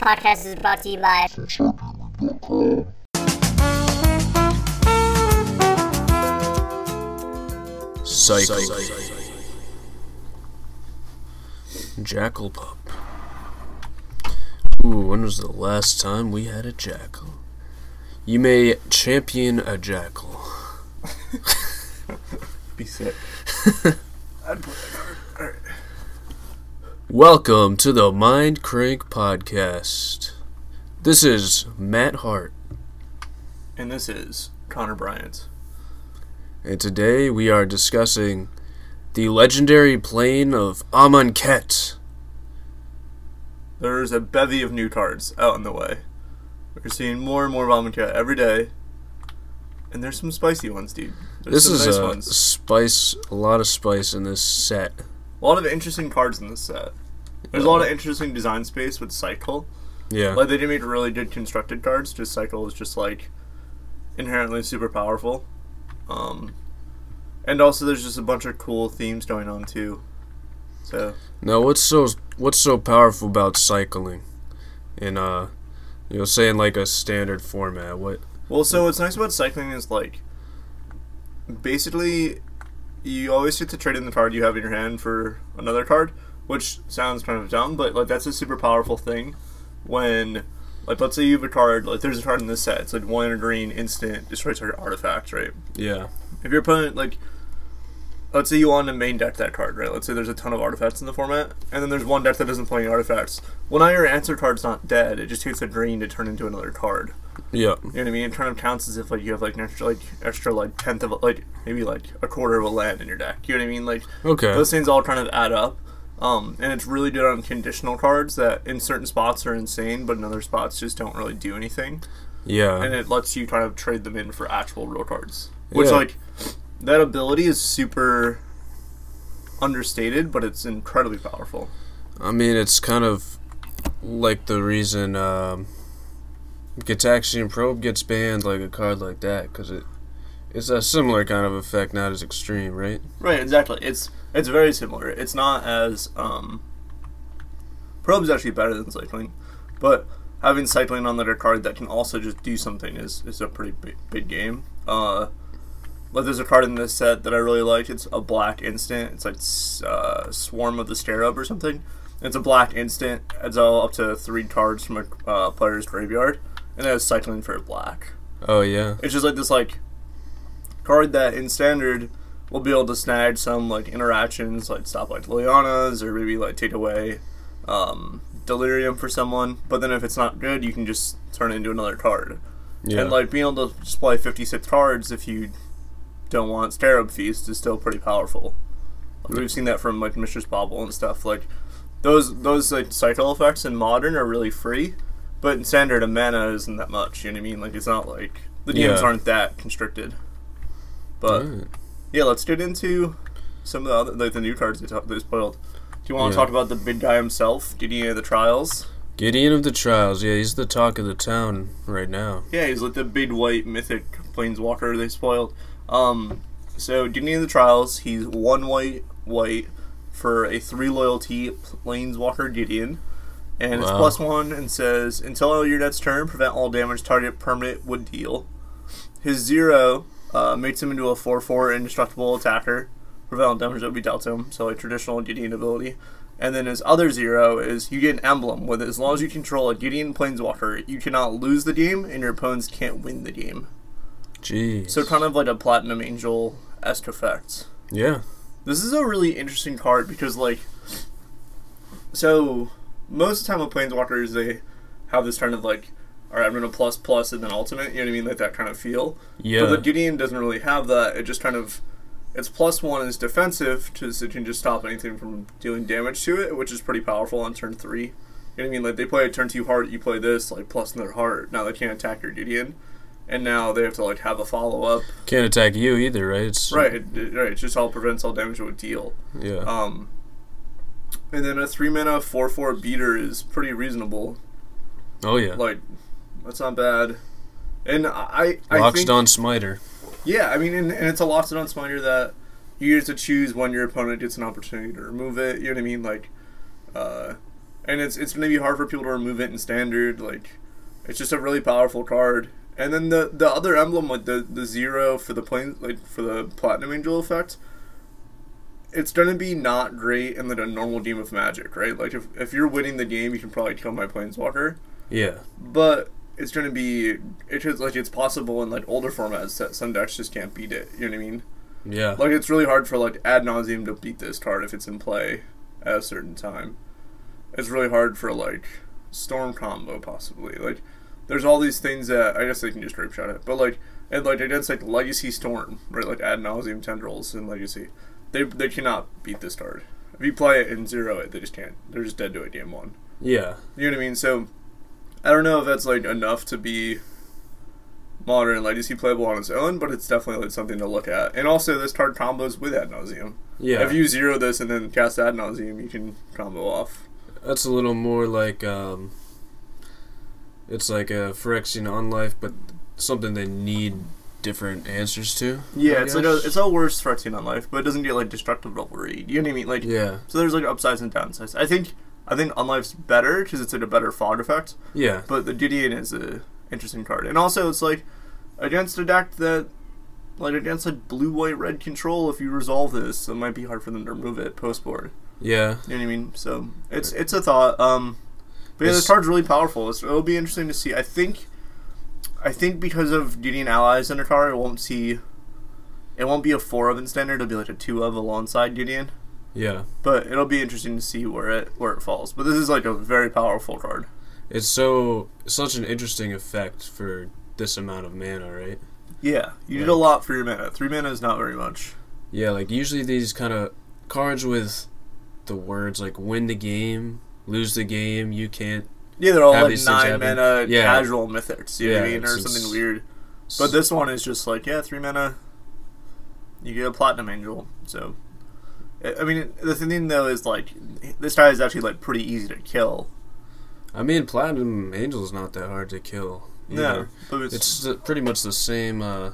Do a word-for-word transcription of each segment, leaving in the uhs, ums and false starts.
podcast is brought to you by Cycle. Jackal Pup. Ooh, when was the last time we had a jackal? You may champion a jackal. Be sick. I'd play that card. Alright. Welcome to the Mind Crank Podcast. This is Matt Hart. And this is Connor Bryant. And today we are discussing the legendary plane of Amonkhet. There's a bevy of new cards out in the way. We're seeing more and more Amonkhet every day. And there's some spicy ones, dude. There's This some is nice a ones. spice, a lot of spice in this set. A lot of interesting cards in this set. There's a lot of interesting design space with Cycle. Yeah. Like, they didn't make really good constructed cards. Just Cycle is just, like, inherently super powerful. Um, and also there's just a bunch of cool themes going on, too. So... Now, what's so what's so powerful about cycling? In uh, you know, saying like a standard format. What? Well, so what's nice about cycling is, like, basically, you always get to trade in the card you have in your hand for another card, which sounds kind of dumb, but, like, that's a super powerful thing when, like, let's say you have a card, like, there's a card in this set, it's, like, one in a green, instant, destroys your artifacts, right? Yeah. If your opponent, like, let's say you want to main deck that card, right? Let's say there's a ton of artifacts in the format, and then there's one deck that doesn't play any artifacts. Well, now your answer card's not dead, it just takes a green to turn into another card. Yeah. You know what I mean? It kind of counts as if, like, you have, like, an extra, like, extra, like, tenth of, like, maybe, like, a quarter of a land in your deck. You know what I mean? Like, Okay. those things all kind of add up. Um, and it's really good on conditional cards that in certain spots are insane, but in other spots just don't really do anything. Yeah. And it lets you kind of trade them in for actual real cards. Which, Yeah. like, that ability is super understated, but it's incredibly powerful. I mean, it's kind of like the reason um, Gitaxian Probe gets banned, like a card like that, because it it's a similar kind of effect, not as extreme, right? Right, exactly. It's it's very similar. It's not as um Probe's actually better than cycling, but having cycling on like a card that can also just do something is, is a pretty big, big game. Uh but there's a card in this set that I really like. It's a black instant. It's like uh, Swarm of the Scarab or something. It's a black instant. Adds all up to three cards from a uh, player's graveyard, and it has cycling for black. Oh, yeah. It's just like this like card that in standard will be able to snag some like interactions, like stop like Liliana's or maybe like take away um, Delirium for someone. But then if it's not good, you can just turn it into another card. Yeah. And like being able to display fifty-six cards if you don't want Scarab Feast is still pretty powerful. Like, we've seen that from like Mistress Bauble and stuff. Like those those like cycle effects in Modern are really free, but in Standard a mana isn't that much. You know what I mean? Like it's not like the games Yeah. aren't that constricted. But Alright. yeah, let's get into some of the other like the new cards they, talk, they spoiled. Do you want to Yeah. talk about the big guy himself, Gideon of the Trials? Gideon of the Trials, yeah, he's the talk of the town right now. Yeah, he's like the big white mythic planeswalker they spoiled. Um, so Gideon of the Trials, he's one white white for a three loyalty planeswalker Gideon, and it's Wow. plus one and says until your next turn, prevent all damage target permanent would deal. His zero uh, makes him into a four four indestructible attacker, prevent all damage that would be dealt to him. So like traditional Gideon ability. And then his other zero is you get an emblem with it. As long as you control a Gideon planeswalker, you cannot lose the game, and your opponents can't win the game. Jeez. So kind of like a Platinum Angel-esque effect. Yeah. This is a really interesting card because, like, so most of the time with Planeswalkers, they have this kind of like, all right, I'm going to plus plus and then ultimate, you know what I mean? Like that kind of feel. Yeah. But the Gideon doesn't really have that. It just kind of, its plus one is defensive, to, so it can just stop anything from dealing damage to it, which is pretty powerful on turn three. You know what I mean? Like they play a turn two heart, you play this, like plus in their heart. Now they can't attack your Gideon. And now they have to like have a follow up. Can't attack you either, right? It's, Right, it, it- right. It just all prevents all damage it would deal. Yeah. Um, and then a three mana four four beater is pretty reasonable. oh, yeah. Like, that's not bad. And I, I Locked think, on Smiter. yeah, I mean, and, and it's a locked on Smiter that you get to choose when your opponent gets an opportunity to remove it. You know what I mean? Like, uh, and it's it's gonna be hard for people to remove it in standard. Like, it's just a really powerful card. And then the the other emblem, like the, the zero for the plane, like for the Platinum Angel effect, it's gonna be not great in like a normal game of Magic, right? Like if if you're winning the game, you can probably kill my Planeswalker. Yeah. But it's gonna be it's just like it's possible in like older formats that some decks just can't beat it. You know what I mean? Yeah. Like it's really hard for like Ad Nauseam to beat this card if it's in play at a certain time. It's really hard for like Storm Combo possibly. Like there's all these things that I guess they can just rape shot it. But like and like against like Legacy Storm, right? Like Ad Nauseam Tendrils and Legacy. They they cannot beat this card. If you play it and zero it, they just can't. They're just dead to it game one. Yeah. You know what I mean? So I don't know if that's like enough to be Modern Legacy playable on its own, but it's definitely like something to look at. And also this card combos with Ad Nauseam. Yeah. If you zero this and then cast Ad Nauseam, you can combo off. That's a little more like um it's like a Phyrexian on life, but something they need different answers to. Yeah, I it's like a it's a worse Phyrexian on life, but it doesn't get like destructive level read. You know what I mean? Like yeah. So there's like upsides and downsides. I think I think Unlife's better because it's like a better fog effect. Yeah. But the Gideon is a interesting card, and also it's like against a deck that like against like blue white red control. If you resolve this, it might be hard for them to remove it post board. Yeah. You know what I mean? So it's it's a thought. Um, but yeah, this It's- card's really powerful. It's, it'll be interesting to see. I think, I think because of Gideon allies in the card, it won't see. It won't be a four of in standard. It'll be like a two of alongside Gideon. Yeah. But it'll be interesting to see where it where it falls. But this is like a very powerful card. It's so such an interesting effect for this amount of mana, right? Yeah, you need Like- a lot for your mana. Three mana is not very much. Yeah, like usually these kind of cards with the words like win the game, lose the game, you can't. Yeah, they're all Have like these things nine happen. mana Yeah. casual mythics. You know what I Yeah, mean, or it's- something it's- weird. But this one is just like, yeah, three mana. You get a Platinum Angel. So, I I mean, the thing though is like, this guy is actually like pretty easy to kill. I mean, Platinum Angel is not that hard to kill. No, either. but it's, It's the- pretty much the same. Uh,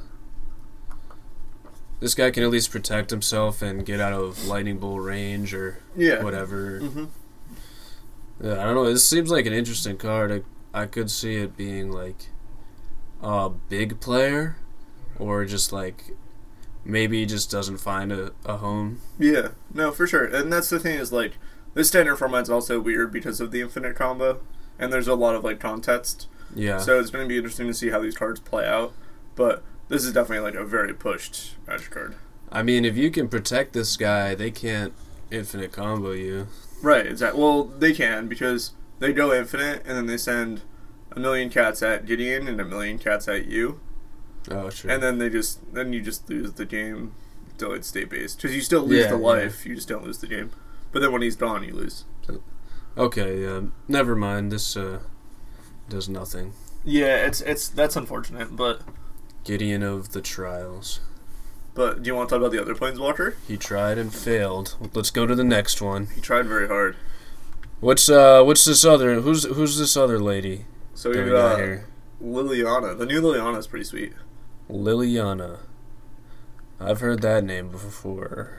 this guy can at least protect himself and get out of lightning bolt range or yeah. whatever. Mm-hmm. Yeah, I don't know. This seems like an interesting card. I, I could see it being like a big player, or just like maybe he just doesn't find a, a home. Yeah, no, for sure. And that's the thing is like, this standard format's also weird because of the infinite combo, and there's a lot of like context. Yeah. So it's going to be interesting to see how these cards play out. But this is definitely like a very pushed Magic card. I mean, if you can protect this guy, they can't infinite combo you. Right, exactly. Well, they can because they go infinite and then they send a million cats at Gideon and a million cats at you, Oh, true. and then they just then you just lose the game, delayed state based because you still lose Yeah, the yeah. life, you just don't lose the game. But then when he's gone, you lose. Okay, yeah. Never mind. This uh, does nothing. Yeah, it's it's that's unfortunate, but Gideon of the Trials. but do you want to talk about the other Planeswalker? He tried and failed. Let's go to the next one. He tried very hard. What's uh, what's this other? Who's who's this other lady So that we we got got here? Liliana. The new Liliana is pretty sweet. Liliana. I've heard that name before.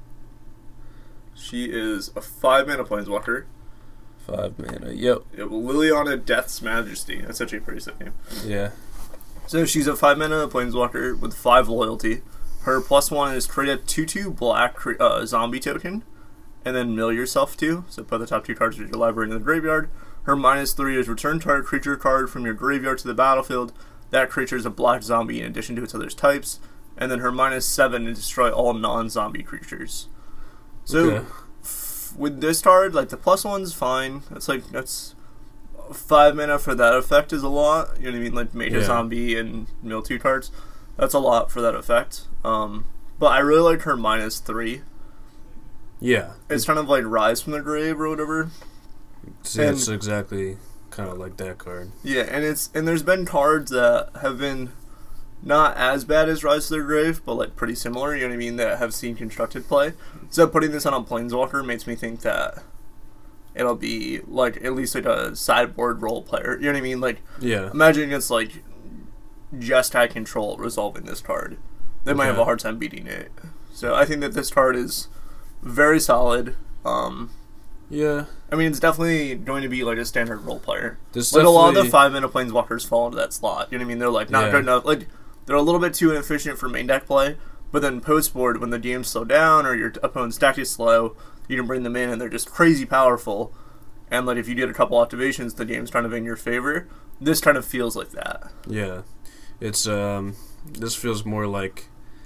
She is a five mana Planeswalker. Five mana. Yep. Yeah, well, Liliana Death's Majesty. That's actually a pretty sick name. Yeah. So she's a five mana Planeswalker with five loyalty. Her plus one is create a two two black cre- uh, zombie token, and then mill yourself two. So put the top two cards of your library in the graveyard. Her minus three is return target creature card from your graveyard to the battlefield. That creature is a black zombie in addition to its other types. And then her minus seven is destroy all non-zombie creatures. So Okay. f- with this card, like the plus one's fine. That's like that's five mana for that effect is a lot. You know what I mean? Like make a Yeah. zombie and mill two cards. That's a lot for that effect. Um, but I really like her minus three. Yeah. It's kind of like Rise from the Grave or whatever. See, and- it's exactly kind of like that card. Yeah, and it's and there's been cards that have been not as bad as Rise to the Grave, but like pretty similar, you know what I mean, that have seen constructed play. So putting this on a Planeswalker makes me think that it'll be like at least like a sideboard role player. You know what I mean? Like Yeah. imagine it's like just high control resolving this card. They might have Okay. a hard time beating it. So I think that this card is very solid. Um Yeah. I mean, it's definitely going to be like a standard role player. This Like a lot of the definitely- five mana planeswalkers fall into that slot. You know what I mean? They're like not Yeah. good enough. Like they're a little bit too inefficient for main deck play. But then post board, when the game's slow down or your opponent's deck is slow, you can bring them in and they're just crazy powerful. And like if you did a couple activations, the game's kind of in your favor. This kind of feels like that. Yeah, it's um, this feels more like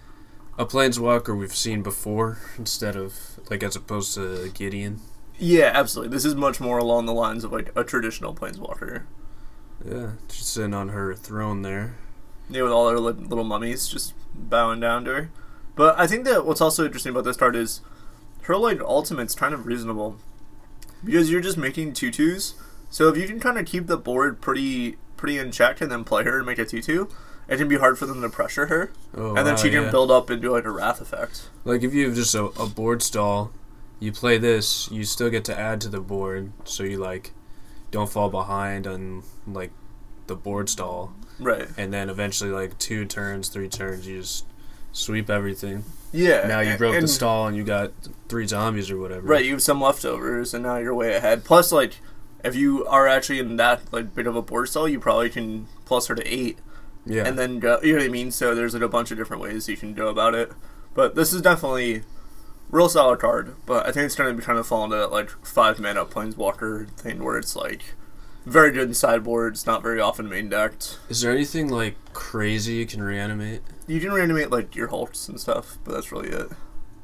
a planeswalker we've seen before instead of like as opposed to Gideon. Yeah, absolutely. This is much more along the lines of like a traditional planeswalker. Yeah, she's sitting on her throne there. Yeah, with all her li- little mummies just bowing down to her. But I think that what's also interesting about this card is her like ultimate's kind of reasonable because you're just making tutus. So if you can kind of keep the board pretty pretty in check and then play her and make a tutu, it can be hard for them to pressure her, Oh, and then wow, she can yeah. build up into like a wrath effect. Like if you have just a, a board stall, you play this, you still get to add to the board, so you like don't fall behind on like the board stall, Right. and then eventually like two turns, three turns, you just sweep everything. Yeah. Now you and- broke the and- stall and you got three zombies or whatever. Right, you have some leftovers, and now you're way ahead. Plus, like, if you are actually in that like bit of a board stall, you probably can plus her to eight, Yeah. and then go. You know what I mean? So there's like a bunch of different ways you can go about it. But this is definitely real solid card. But I think it's going to be kind of fall into that like five mana planeswalker thing where it's like very good in sideboards, not very often main decked. Is there anything like crazy you can reanimate? You can reanimate like your Hulks and stuff, but that's really it.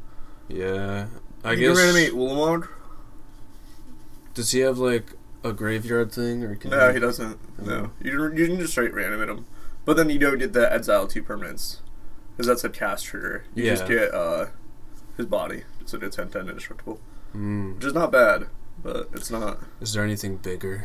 Yeah. I you guess. can reanimate Ulamog. Does he have like a graveyard thing or can No, he? he doesn't. No, you can, you can just straight reanimate him, but then you don't get the exile two permanents because that's a cast trigger. You just Yeah. get uh his body, so it's ten ten indestructible, Mm. which is not bad, but it's not. Is there anything bigger?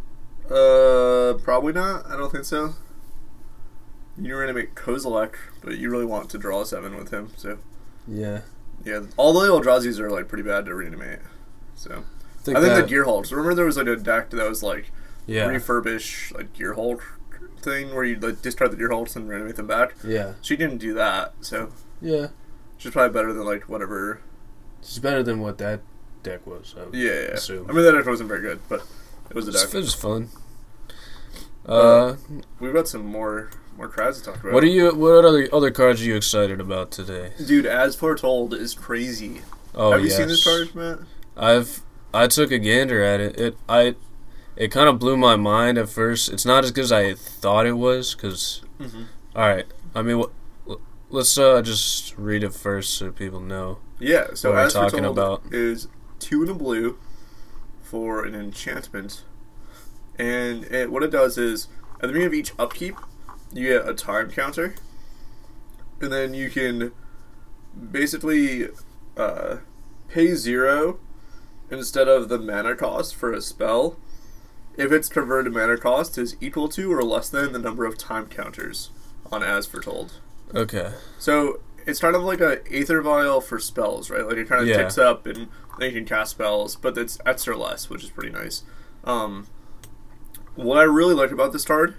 Uh, probably not. I don't think so. You can reanimate Kozilek, but you really want to draw a seven with him, so Yeah. yeah. All the Eldrazi's are like pretty bad to reanimate. So Think I think that, the Gear Hulks. Remember there was like a deck that was like Yeah. refurbish like Gear Hulk thing where you like discard the Gear Hulks and reanimate them back. Yeah. She didn't do that, so Yeah. she's probably better than like whatever. It's better than what that deck was. I would Yeah, yeah. assume. I mean that deck wasn't very good, but it was a It's- deck. it was fun. Uh, Uh, We've got some more more cards to talk about. what are you? What other other cards are you excited about today? Dude, As Foretold is crazy. Oh, Have you yes. seen this card, Matt? I've I took a gander at it. It I it kind of blew my mind at first. It's not as good as I thought it was. Cause Mm-hmm. all right, I mean, what, let's uh just read it first so people know. Yeah, so What we're As talking Foretold about. is two and a blue for an enchantment. And it, what it does is, at the beginning of each upkeep, you get a time counter. And then you can basically uh, pay zero instead of the mana cost for a spell if its converted mana cost is equal to or less than the number of time counters on As Foretold. Okay. So it's kind of like a Aether Vial for spells, right? Like it kind of Yeah. ticks up and then you can cast spells, but it's extra less, which is pretty nice. Um, what I really like about this card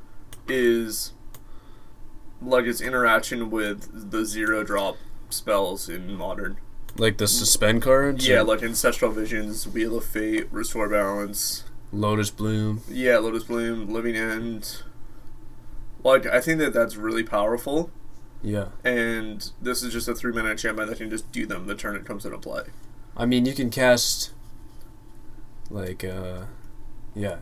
is like its interaction with the zero drop spells in Modern. Like the suspend cards. Yeah, or like Ancestral Visions, Wheel of Fate, Restore Balance. Lotus Bloom. Yeah, Lotus Bloom, Living End. Like I think that that's really powerful. Yeah. And this is just a three mana enchantment that can just do them the turn it comes into play. I mean, you can cast like uh, yeah.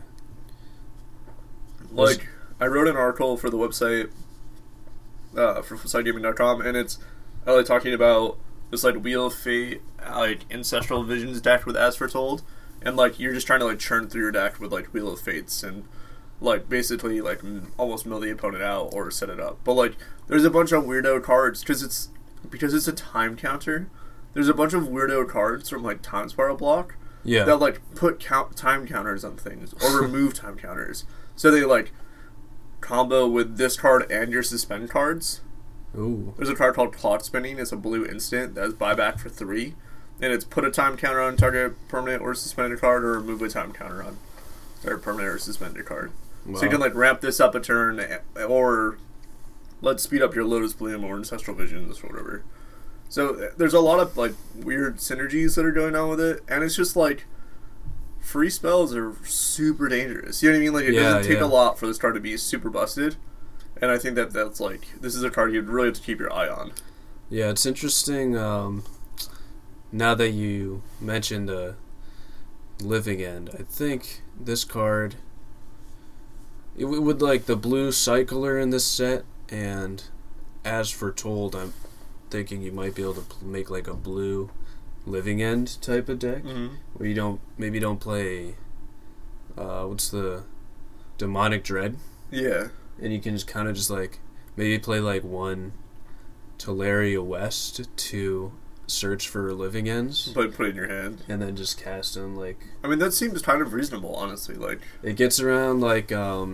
Like, I wrote an article for the website, uh, for side gaming dot com, and it's uh, like talking about this like Wheel of Fate, like Ancestral Visions deck with As Foretold, and like you're just trying to like churn through your deck with like Wheel of Fates and like basically like m- almost mill the opponent out or set it up. But like there's a bunch of weirdo cards because it's because it's a time counter. There's a bunch of weirdo cards from like Time Spiral Block Yeah. that like put count time counters on things or remove time counters. So they like combo with this card and your suspend cards. Ooh. There's a card called Clock Spinning. It's a blue instant that has buyback for three, and it's put a time counter on target permanent or suspended card, or remove a time counter on or permanent or suspended card. So you Wow. can like ramp this up a turn, or let's speed up your Lotus Bloom or Ancestral Visions or whatever. So there's a lot of like weird synergies that are going on with it, and it's just like free spells are super dangerous. You know what I mean? Like, it Yeah, doesn't take yeah. a lot for this card to be super busted. And I think that that's, like, this is a card you'd really have to keep your eye on. Yeah, it's interesting, um, now that you mentioned uh, Living End, I think this card, it w- with, like, the blue Cycler in this set, and As Foretold, I'm thinking you might be able to pl- make, like, a blue Living End type of deck, Mm-hmm. where you don't, maybe don't play, uh, what's the, Demonic Dread, Yeah. and you can just kind of just, like, maybe play, like, one Teleria West to search for Living Ends, But put it in your hand. and then just cast them. Like, I mean, that seems kind of reasonable, honestly. Like, it gets around, like, um,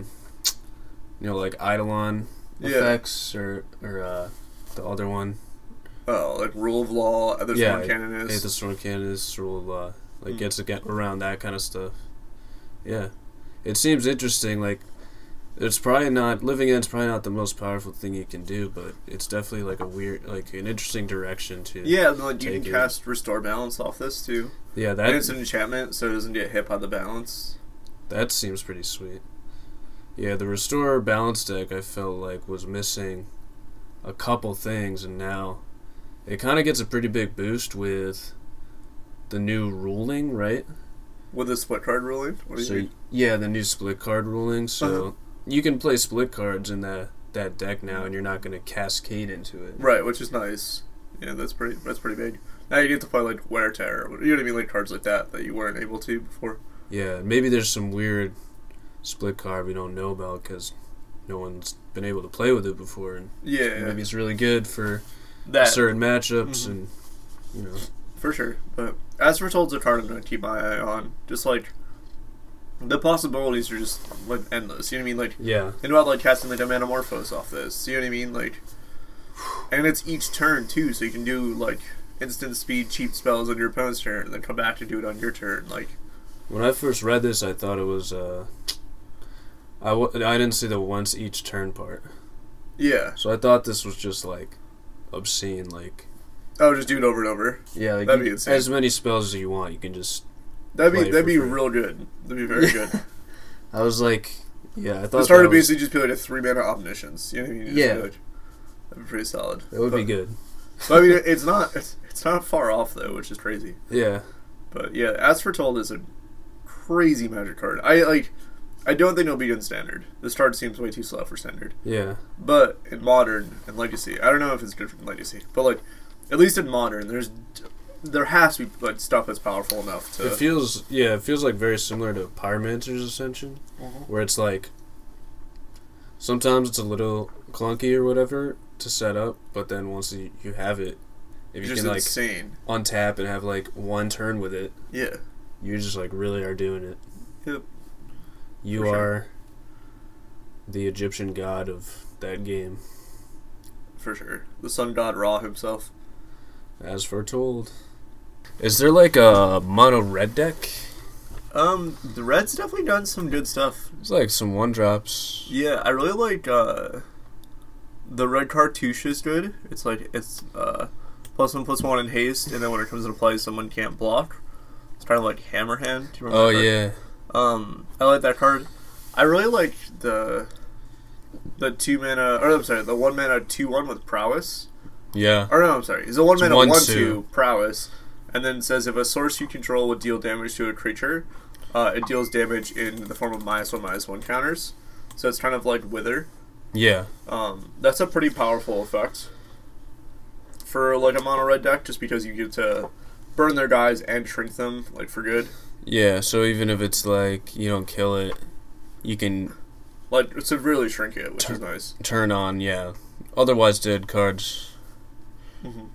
you know, like Eidolon Yeah. effects, or or uh, the other one. oh, like Rule of Law, Other Yeah, Sworn Cannon is. Hey, the Storm Cannon is rule of law. Like, Mm. gets again around that kind of stuff. Yeah, it seems interesting. Like, it's probably not Living End's probably not the most powerful thing you can do, but it's definitely like a weird, like an interesting direction to. Yeah, and, like, you can Take it. cast Restore Balance off this, too. Yeah, And that it's an enchantment, so it doesn't get hit by the balance. that seems pretty sweet. Yeah, the Restore Balance deck I felt like was missing a couple things, and now it kind of gets a pretty big boost with the new ruling, right? With the split card ruling? What do you So mean? yeah, the new split card ruling. So Uh-huh. you can play split cards in that that deck now, and you're not going to cascade into it. Right, which is nice. Yeah, that's pretty that's pretty big. Now you get to play, like, Wear Terror. You know what I mean? Like, cards like that that you weren't able to before. Yeah, maybe there's some weird split card we don't know about because no one's been able to play with it before, and Yeah, maybe it's really good for that, certain matchups, Mhm. and you know. for sure. But As Foretold's a card I'm going to keep my eye on. Just, like, the possibilities are just, like, endless. You know what I mean? Like, Yeah, think about, like, casting, like, a Manamorphose off this. You know what I mean? Like, and it's each turn, too, so you can do, like, instant speed cheap spells on your opponent's turn, and then come back to do it on your turn. Like, when I first read this, I thought it was. Uh, I, w- I didn't see the once each turn part, yeah. so I thought this was just like obscene. Like, Oh, just do it over and over. yeah, like That'd be you- insane. as many spells as you want, you can just. That'd be Play that'd for be free. real good. That'd be very good. I was like, yeah, I thought The start that would was- basically just be like a three mana omniscience. You know what I mean? You just Yeah. be like, that'd be pretty solid. that would but, be good. But I mean, it's not it's, it's not far off though, which is crazy. Yeah, But yeah, As Foretold is a crazy magic card. I like. I don't think it'll be in standard. This card seems way too slow for standard. yeah, But in modern and legacy, I don't know if it's good for legacy, but like at least in modern, there's there has to be like stuff that's powerful enough to. it feels yeah, it feels like very similar to Pyromancer's Ascension, Mhm. where it's like sometimes it's a little clunky or whatever to set up, but then once you, you have it, if you just can like insane. untap and have like one turn with it, Yeah. you just like really are doing it. Yep. You For sure. are the Egyptian god of that game, For sure. The sun god Ra himself. as foretold. Is there like a mono red deck? Um, the red's definitely done some good stuff. It's like some one drops. Yeah, I really like uh the red cartouche is good. It's like it's uh plus one plus one in haste, and then when it comes into play someone can't block. It's kind of like Hammer Hand. Do you remember Oh that card? yeah, Um, I like that card. I really like the the two mana, or I'm sorry, the one mana two one with prowess. yeah, Or no, I'm sorry, it's a one It's mana one, one two. two prowess, and then it says if a source you control would deal damage to a creature, uh, it deals damage in the form of minus one minus one counters. So it's kind of like Wither. yeah, Um, that's a pretty powerful effect for like a mono red deck, just because you get to burn their guys and shrink them like for good. yeah. So even if it's like you don't kill it, you can Like severely shrink it, which Turn- is nice. turn on yeah. Otherwise dead cards. Mhm.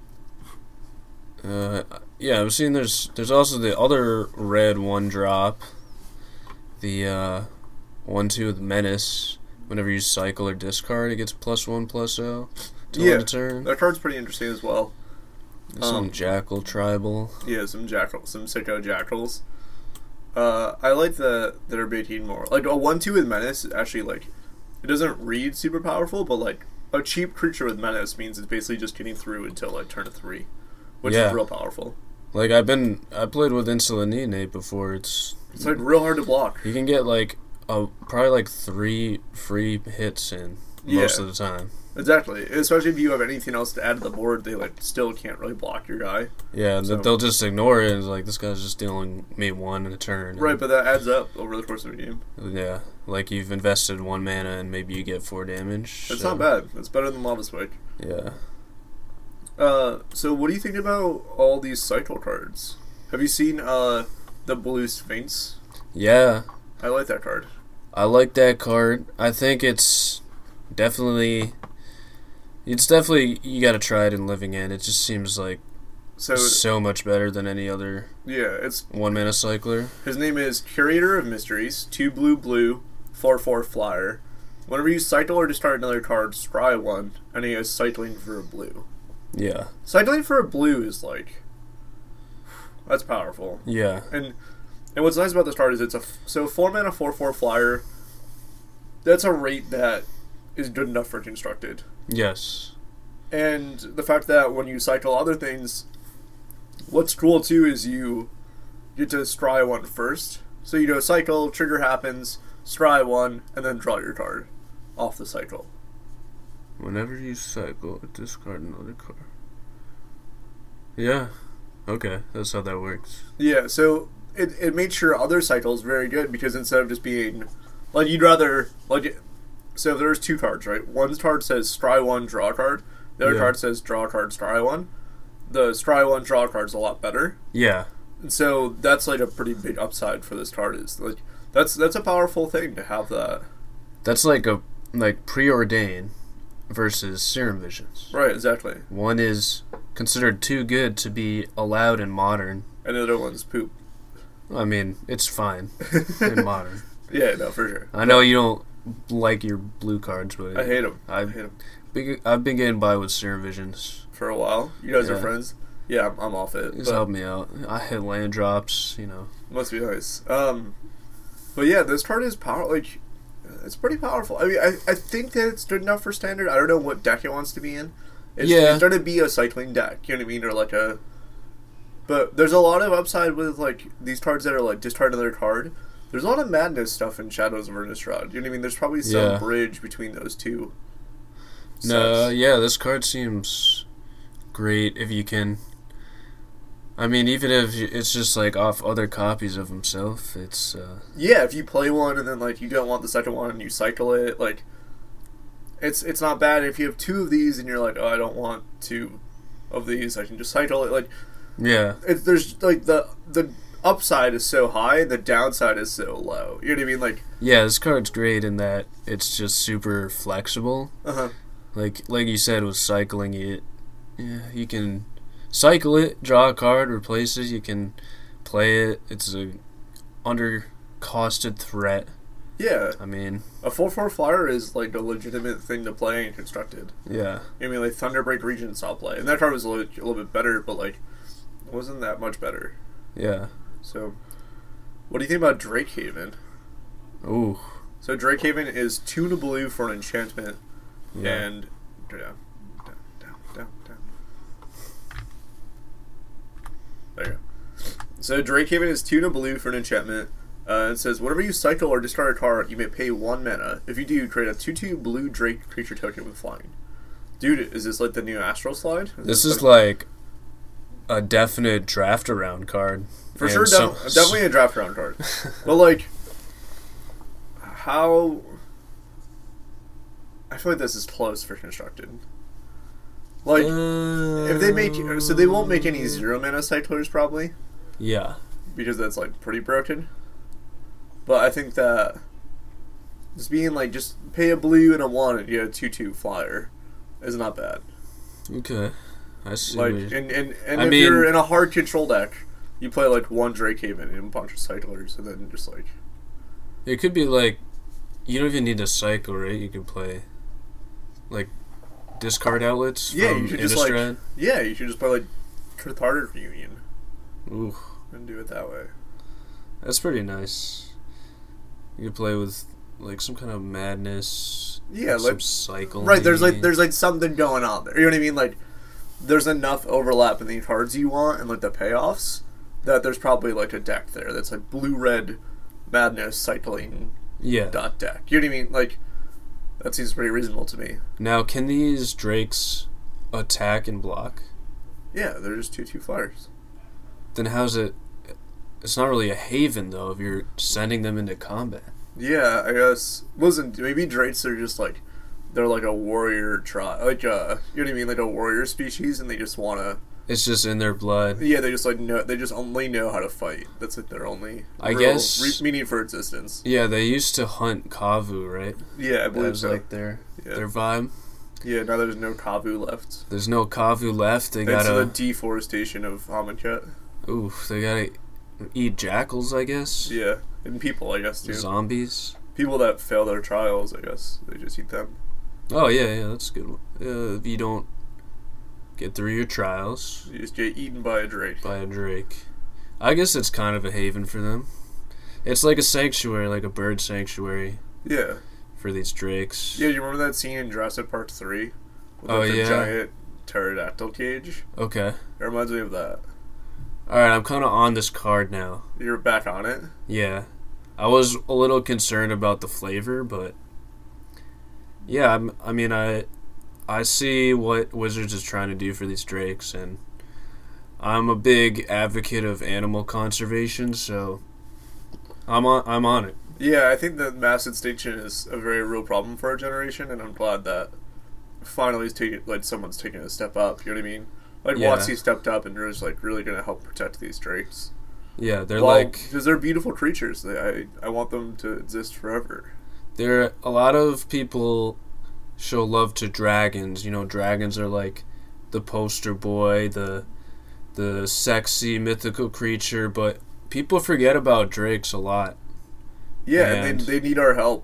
Uh, yeah, I'm seeing there's there's also the other red one drop, the uh, one two with menace. Whenever you cycle or discard, it gets plus one plus zero till Yeah. end of turn. That card's pretty interesting as well. There's some um, jackal tribal. Yeah, some jackal, some sicko jackals. Uh, I like the that are eighteen more. Like a one two with menace is actually like it doesn't read super powerful, but like a cheap creature with menace means it's basically just getting through until like turn three, which Yeah. is real powerful. Like I've been I played with Insulinate before. It's It's like real hard to block. You can get like a probably like three free hits in Yeah. most of the time. Exactly. Especially if you have anything else to add to the board, they like still can't really block your guy. Yeah, So- they'll just ignore it and it's like this guy's just dealing me one in a turn. Right, but that adds up over the course of a game. Yeah, like you've invested one mana and maybe you get four damage. It's so, not bad. It's better than Lava Spike. Yeah. Uh, so what do you think about all these cycle cards? Have you seen uh the Blue Sphinx? Yeah, I like that card. I like that card. I think it's definitely, it's definitely, you gotta try it in Living End. It just seems like So so much better than any other yeah, it's one mana cycler. his name is Curator of Mysteries. Two blue blue, four four flyer. Whenever you cycle or discard another card, scry one, and he has cycling for a blue. Yeah, Cycling for a blue is like that's powerful. yeah, And and what's nice about this card is it's a f- so four mana four four flyer. That's a rate that is good enough for constructed. yes, And the fact that when you cycle other things, what's cool too is you get to scry one first. So you know, cycle, trigger happens, scry one, and then draw your card off the cycle. Whenever you cycle, discard another card. Yeah, okay, that's how that works. Yeah, so it, it made sure other cycles very good because instead of just being like you'd rather like so there's two cards, right? One card says scry one, draw a card. The other Yeah. card says draw a card, scry one. The scry one, draw a card's a lot better. Yeah, And so that's like a pretty big upside for this card. Is like that's that's a powerful thing to have that. that's like a like preordain versus Serum Visions. Right, exactly. One is considered too good to be allowed in Modern. And the other one's poop. I mean, it's fine in Modern. Yeah, no, for sure. I know you don't like your blue cards, but I hate them. I I've hate them been, I've been getting by with Serum Visions. for a while. You guys are Yeah. friends. Yeah, I'm, I'm off it. It's But helped me out. I hit land drops, you know. must be nice. Um, but yeah, this card is power. Like, it's pretty powerful. I mean, I, I think that it's good enough for standard. I don't know what deck it wants to be in. It's, Yeah. it's going to be a cycling deck. You know what I mean, or like a. But there's a lot of upside with like these cards that are like discard another card. There's a lot of madness stuff in Shadows of Innistrad. You know what I mean? There's probably some Yeah. bridge between those two. No, sets. yeah, this card seems great if you can. I mean, even if it's just like off other copies of himself, it's uh, Yeah, if you play one and then like you don't want the second one and you cycle it, like it's it's not bad. If you have two of these and you're like, oh, I don't want two of these, I can just cycle it. Like yeah, it's there's like the the upside is so high and the downside is so low. You know what I mean? Like yeah. This card's great in that it's just super flexible. uh huh. Like like you said, with cycling it, yeah, you can cycle it, draw a card, replace it. You can play it. It's a under-costed threat. Yeah, I mean, a four four flyer is like a legitimate thing to play and constructed. yeah, I mean, like Thunderbreak Regent style play, and that card was a little, a little bit better, but like it wasn't that much better. yeah. So, what do you think about Drakehaven? Ooh, So Drakehaven is two to blue for an enchantment, yeah. and down, down, down, down, down. There you go. So Drakehaven is two to blue for an enchantment. Uh, it says, whenever you cycle or discard a card, you may pay one mana. If you do, create a two two blue Drake creature token with flying. Dude, is this like the new Astral Slide? This is like a definite draft around card. For And sure, some- def- definitely a draft round card. But like, how? I feel like this is close for constructed. Like, if they make so they won't make any zero mana cyclers probably Yeah. because that's like pretty broken. But I think that just being like just pay a blue and a one and you get a two two flyer is not bad. Okay. I see. Like, what you- and and, and I if mean- you're in a hard control deck, you play like one Drakehaven and a bunch of cyclers, and then just like It could be like you don't even need to cycle, right? You can play like discard outlets yeah, from you should just like Innistrad. yeah, you should just play like Cathartic Reunion Ooh, and do it that way. that's pretty nice. You could play with like some kind of madness. Yeah, some like cycle. right. There's like maybe. there's like something going on there. You know what I mean? Like there's enough overlap in the cards you want and like the payoffs that there's probably like a deck there that's like blue red madness cycling Yeah. dot deck. You know what I mean? Like that seems pretty reasonable to me. Now, can these drakes attack and block? Yeah, they're just two two flyers. Then how's it? It's not really a haven though if you're sending them into combat. Yeah, I guess. Listen, maybe drakes are just like they're like a warrior tribe, like uh, you know what I mean, like a warrior species, and they just wanna. It's just in their blood. Yeah, they just like know. They just only know how to fight. That's like their only. I real guess- re- meaning for existence. Yeah, they used to hunt Kavu, right? Yeah, I That believe was so. like their Yeah. their vibe. Yeah, now there's no Kavu left. There's no Kavu left. They It's the gotta. deforestation of Amonkhet. Oof, they gotta eat jackals, I guess. Yeah, and people, I guess too. Zombies. People that fail their trials, I guess they just eat them. Oh yeah, yeah, that's a good. One. Uh, if you don't get through your trials You just get eaten by a drake. by a drake, I guess it's kind of a haven for them. It's like a sanctuary, like a bird sanctuary Yeah. for these drakes. Yeah, you remember that scene in Jurassic Park three? With Oh, like, the yeah. giant pterodactyl cage? Okay. It reminds me of that. All right, I'm kind of on this card now. You're back on it? Yeah, I was a little concerned about the flavor, but yeah, I'm, I mean, I I see what Wizards is trying to do for these drakes, and I'm a big advocate of animal conservation, so I'm on I'm on it. Yeah, I think that mass extinction is a very real problem for our generation, and I'm glad that finally it's taking, like, someone's taking a step up, you know what I mean? Like, Yeah. Watsy stepped up and was, like, really going to help protect these drakes. Yeah, they're Well, like because they're beautiful creatures. They, I, I want them to exist forever. there. A lot of people show love to dragons. You know, dragons are like the poster boy, the the sexy mythical creature, but people forget about drakes a lot. Yeah, And- and they, they need our help.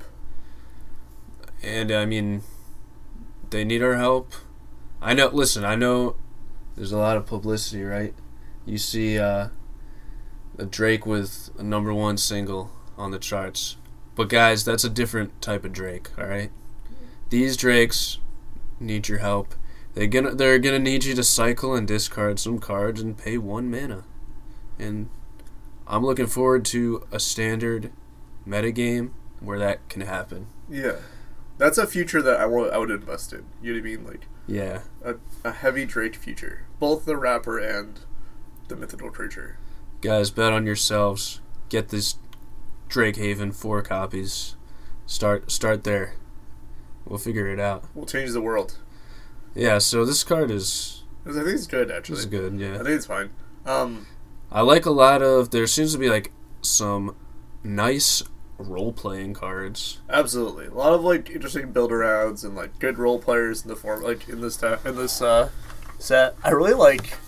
And I mean, they need our help. I know. Listen, I know. There's a lot of publicity, right? You see uh, a Drake with a number one single on the charts, but guys, that's a different type of Drake. All right, these Drakes need your help. They're gonna they're gonna need you to cycle and discard some cards and pay one mana. And I'm looking forward to a standard metagame where that can happen. Yeah. That's a future that I, wa- I would invest in. You know what I mean? Like, Yeah. a, a heavy Drake future. Both the rapper and the mythical creature. Guys, bet on yourselves. Get this Drake Haven four copies. Start start there. We'll figure it out. We'll change the world. Yeah, so this card is 'Cause I think it's good, actually. is good, I yeah. think it's fine. Um, I like a lot of there seems to be like some nice role playing cards. absolutely. A lot of, like, interesting build-arounds and, like, good role players in the form, like, in this, ta- in this, uh, set. I really like...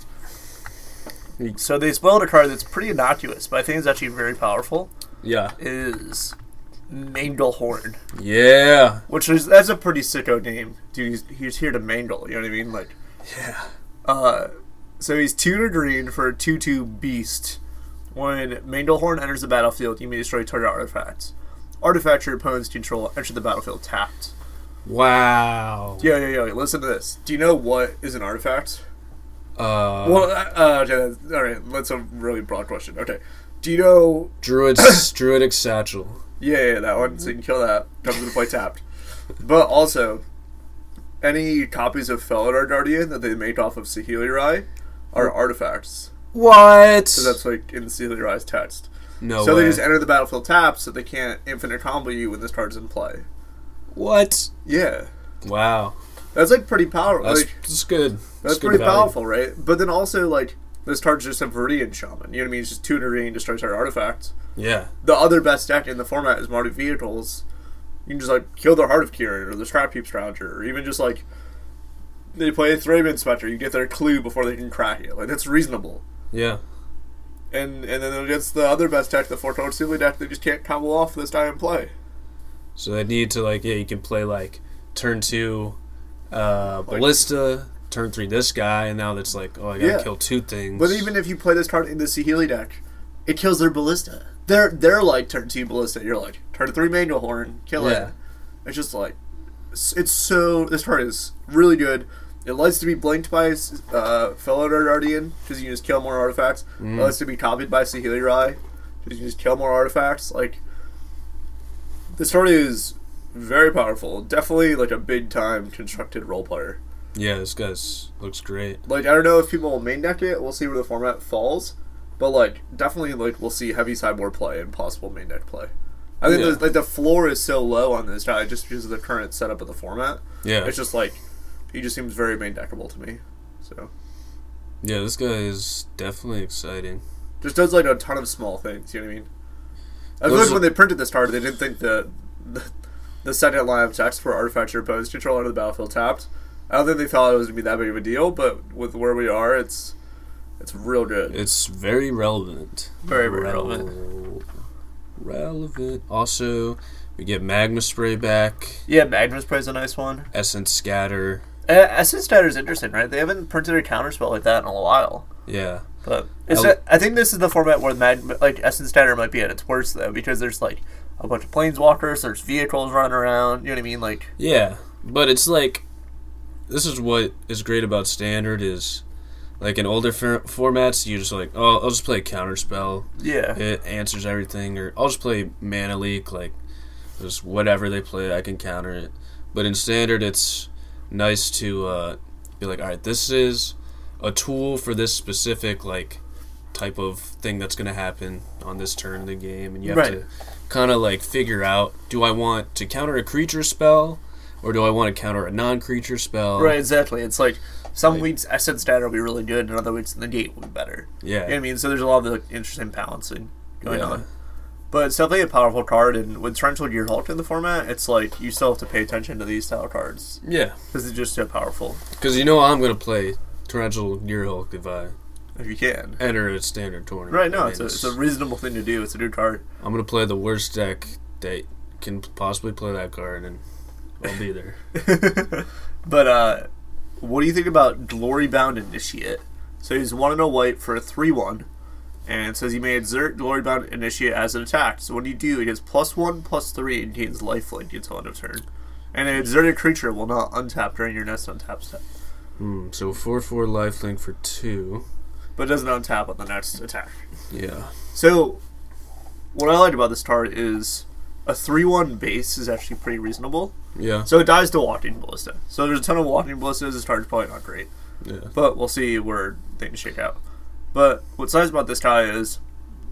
So they spoiled a card that's pretty innocuous, but I think it's actually very powerful. Yeah. Is Manglehorn. Yeah. Which is, that's a pretty sicko name. Dude, he's, he's here to mangle, you know what I mean? Like, Yeah. uh, so he's two to green for a two two beast. When Manglehorn enters the battlefield, you may destroy target artifacts. Artifacts your opponents control enter the battlefield tapped. Wow. Yeah, yeah, yeah. Listen to this. Do you know what is an artifact? Uh Well, uh, uh, okay, that's, all right. That's a really broad question. Okay. Do you know? Druid's Druidic Satchel. Yeah, yeah, that one. So you can kill that. Comes into play tapped. But also, any copies of Felidar Guardian that they make off of Saheeli are artifacts. What? So that's like in Saheeli text. no so way. they just enter the battlefield tapped, so they can't infinite combo you when this card's in play. What? Yeah, Wow. that's like pretty powerful. That's, Like, that's good. that's good pretty value. powerful, right? But then also, like, this card's just a Viridian Shaman. You know what I mean? It's just two in a ring, destroys our artifacts. Yeah. The other best deck in the format is Mardu Vehicles. You can just, like, kill the Heart of Kieran or the Scrap Heap Scrounger, or even just, like, they play a Thraben Spectre, you get their clue before they can crack it. Like, that's reasonable. Yeah. And and then against the other best deck, the Four-Color Sealy deck, they just can't combo off this time in play. So they need to like yeah, you can play like turn two uh Ballista, turn three this guy, and now that's like, oh I gotta Yeah. kill two things. But even if you play this card in the Saheeli deck, it kills their Ballista. They're they're like turn two Ballista. You're like turn three Manglehorn, kill Yeah. it. It's just like it's, it's so. This card is really good. it likes to be blinked by uh, Felidar Guardian, because you can just kill more artifacts. Mm. It likes to be copied by Saheeli Rai, because you can just kill more artifacts. Like, this card is very powerful. Definitely, like, a big-time constructed role player. Yeah, this guy's looks great. Like, I don't know if people will main deck it. We'll see where the format falls. But, like, definitely, like, we'll see heavy sideboard play and possible main deck play. I think, Yeah. the, like, the floor is so low on this guy just because of the current setup of the format. Yeah. It's just, like, he just seems very main deckable to me. So, Yeah, this guy is definitely exciting. just does, like, a ton of small things, you know what I mean? I feel Those like are- when they printed this card, they didn't think the, the, the second line of text for artifact your opposed control under the battlefield tapped. I don't think they thought it was going to be that big of a deal, but with where we are, it's it's real good. It's very relevant. Very, very relevant. Rel- Relevant. Also, we get Magma Spray back, Yeah, Magnus plays a nice one. Essence Scatter. Uh, Essence Scatter is interesting, right? They haven't printed a counterspell like that in a while. Yeah. But it's El- a, I think this is the format where Mag, like Essence Scatter might be at its worst, though, because there's, like, a bunch of planeswalkers, there's vehicles running around, you know what I mean? Like, Yeah, but it's like, this is what is great about Standard is, like in older for- formats, you just like, oh, I'll just play Counterspell. yeah. It answers everything, or I'll just play Mana Leak, like, just whatever they play, I can counter it. But in Standard, it's nice to uh, be like, alright, this is a tool for this specific, like, type of thing that's going to happen on this turn of the game, and you have Right. to kind of, like, figure out, do I want to counter a creature spell, or do I want to counter a non-creature spell? Right, exactly. It's like, some Like- weeks Essence Scatter will be really good, and other weeks the Negate will be better. Yeah. You know what I mean? So there's a lot of like, interesting balancing going Yeah. on. But it's definitely a powerful card, and with Torrential Gearhulk in the format, it's like, you still have to pay attention to these style cards, Yeah. because it's just so powerful, Because you know I'm going to play Torrential Gearhulk if I if you can. enter a Standard tournament. Right, no, I mean, it's a, it's a reasonable thing to do. It's a good card. I'm going to play the worst deck that can possibly play that card, and I'll be there. But, uh, what do you think about Glorybound Initiate? So he's one and a white for a three one, and it says you may exert Glorybound Initiate as an attack. So what do you do? He gets plus one, plus three, and gains lifelink until end of turn. And an exerted creature will not untap during your next untap step. Hmm, so four four lifelink for two. But it doesn't untap on the next attack. Yeah. So, what I like about this card is a three one base is actually pretty reasonable. Yeah. So it dies to Walking Ballista. So there's a ton of Walking Ballistas. This card's probably not great. Yeah. But we'll see where things shake out. But what's nice about this guy is,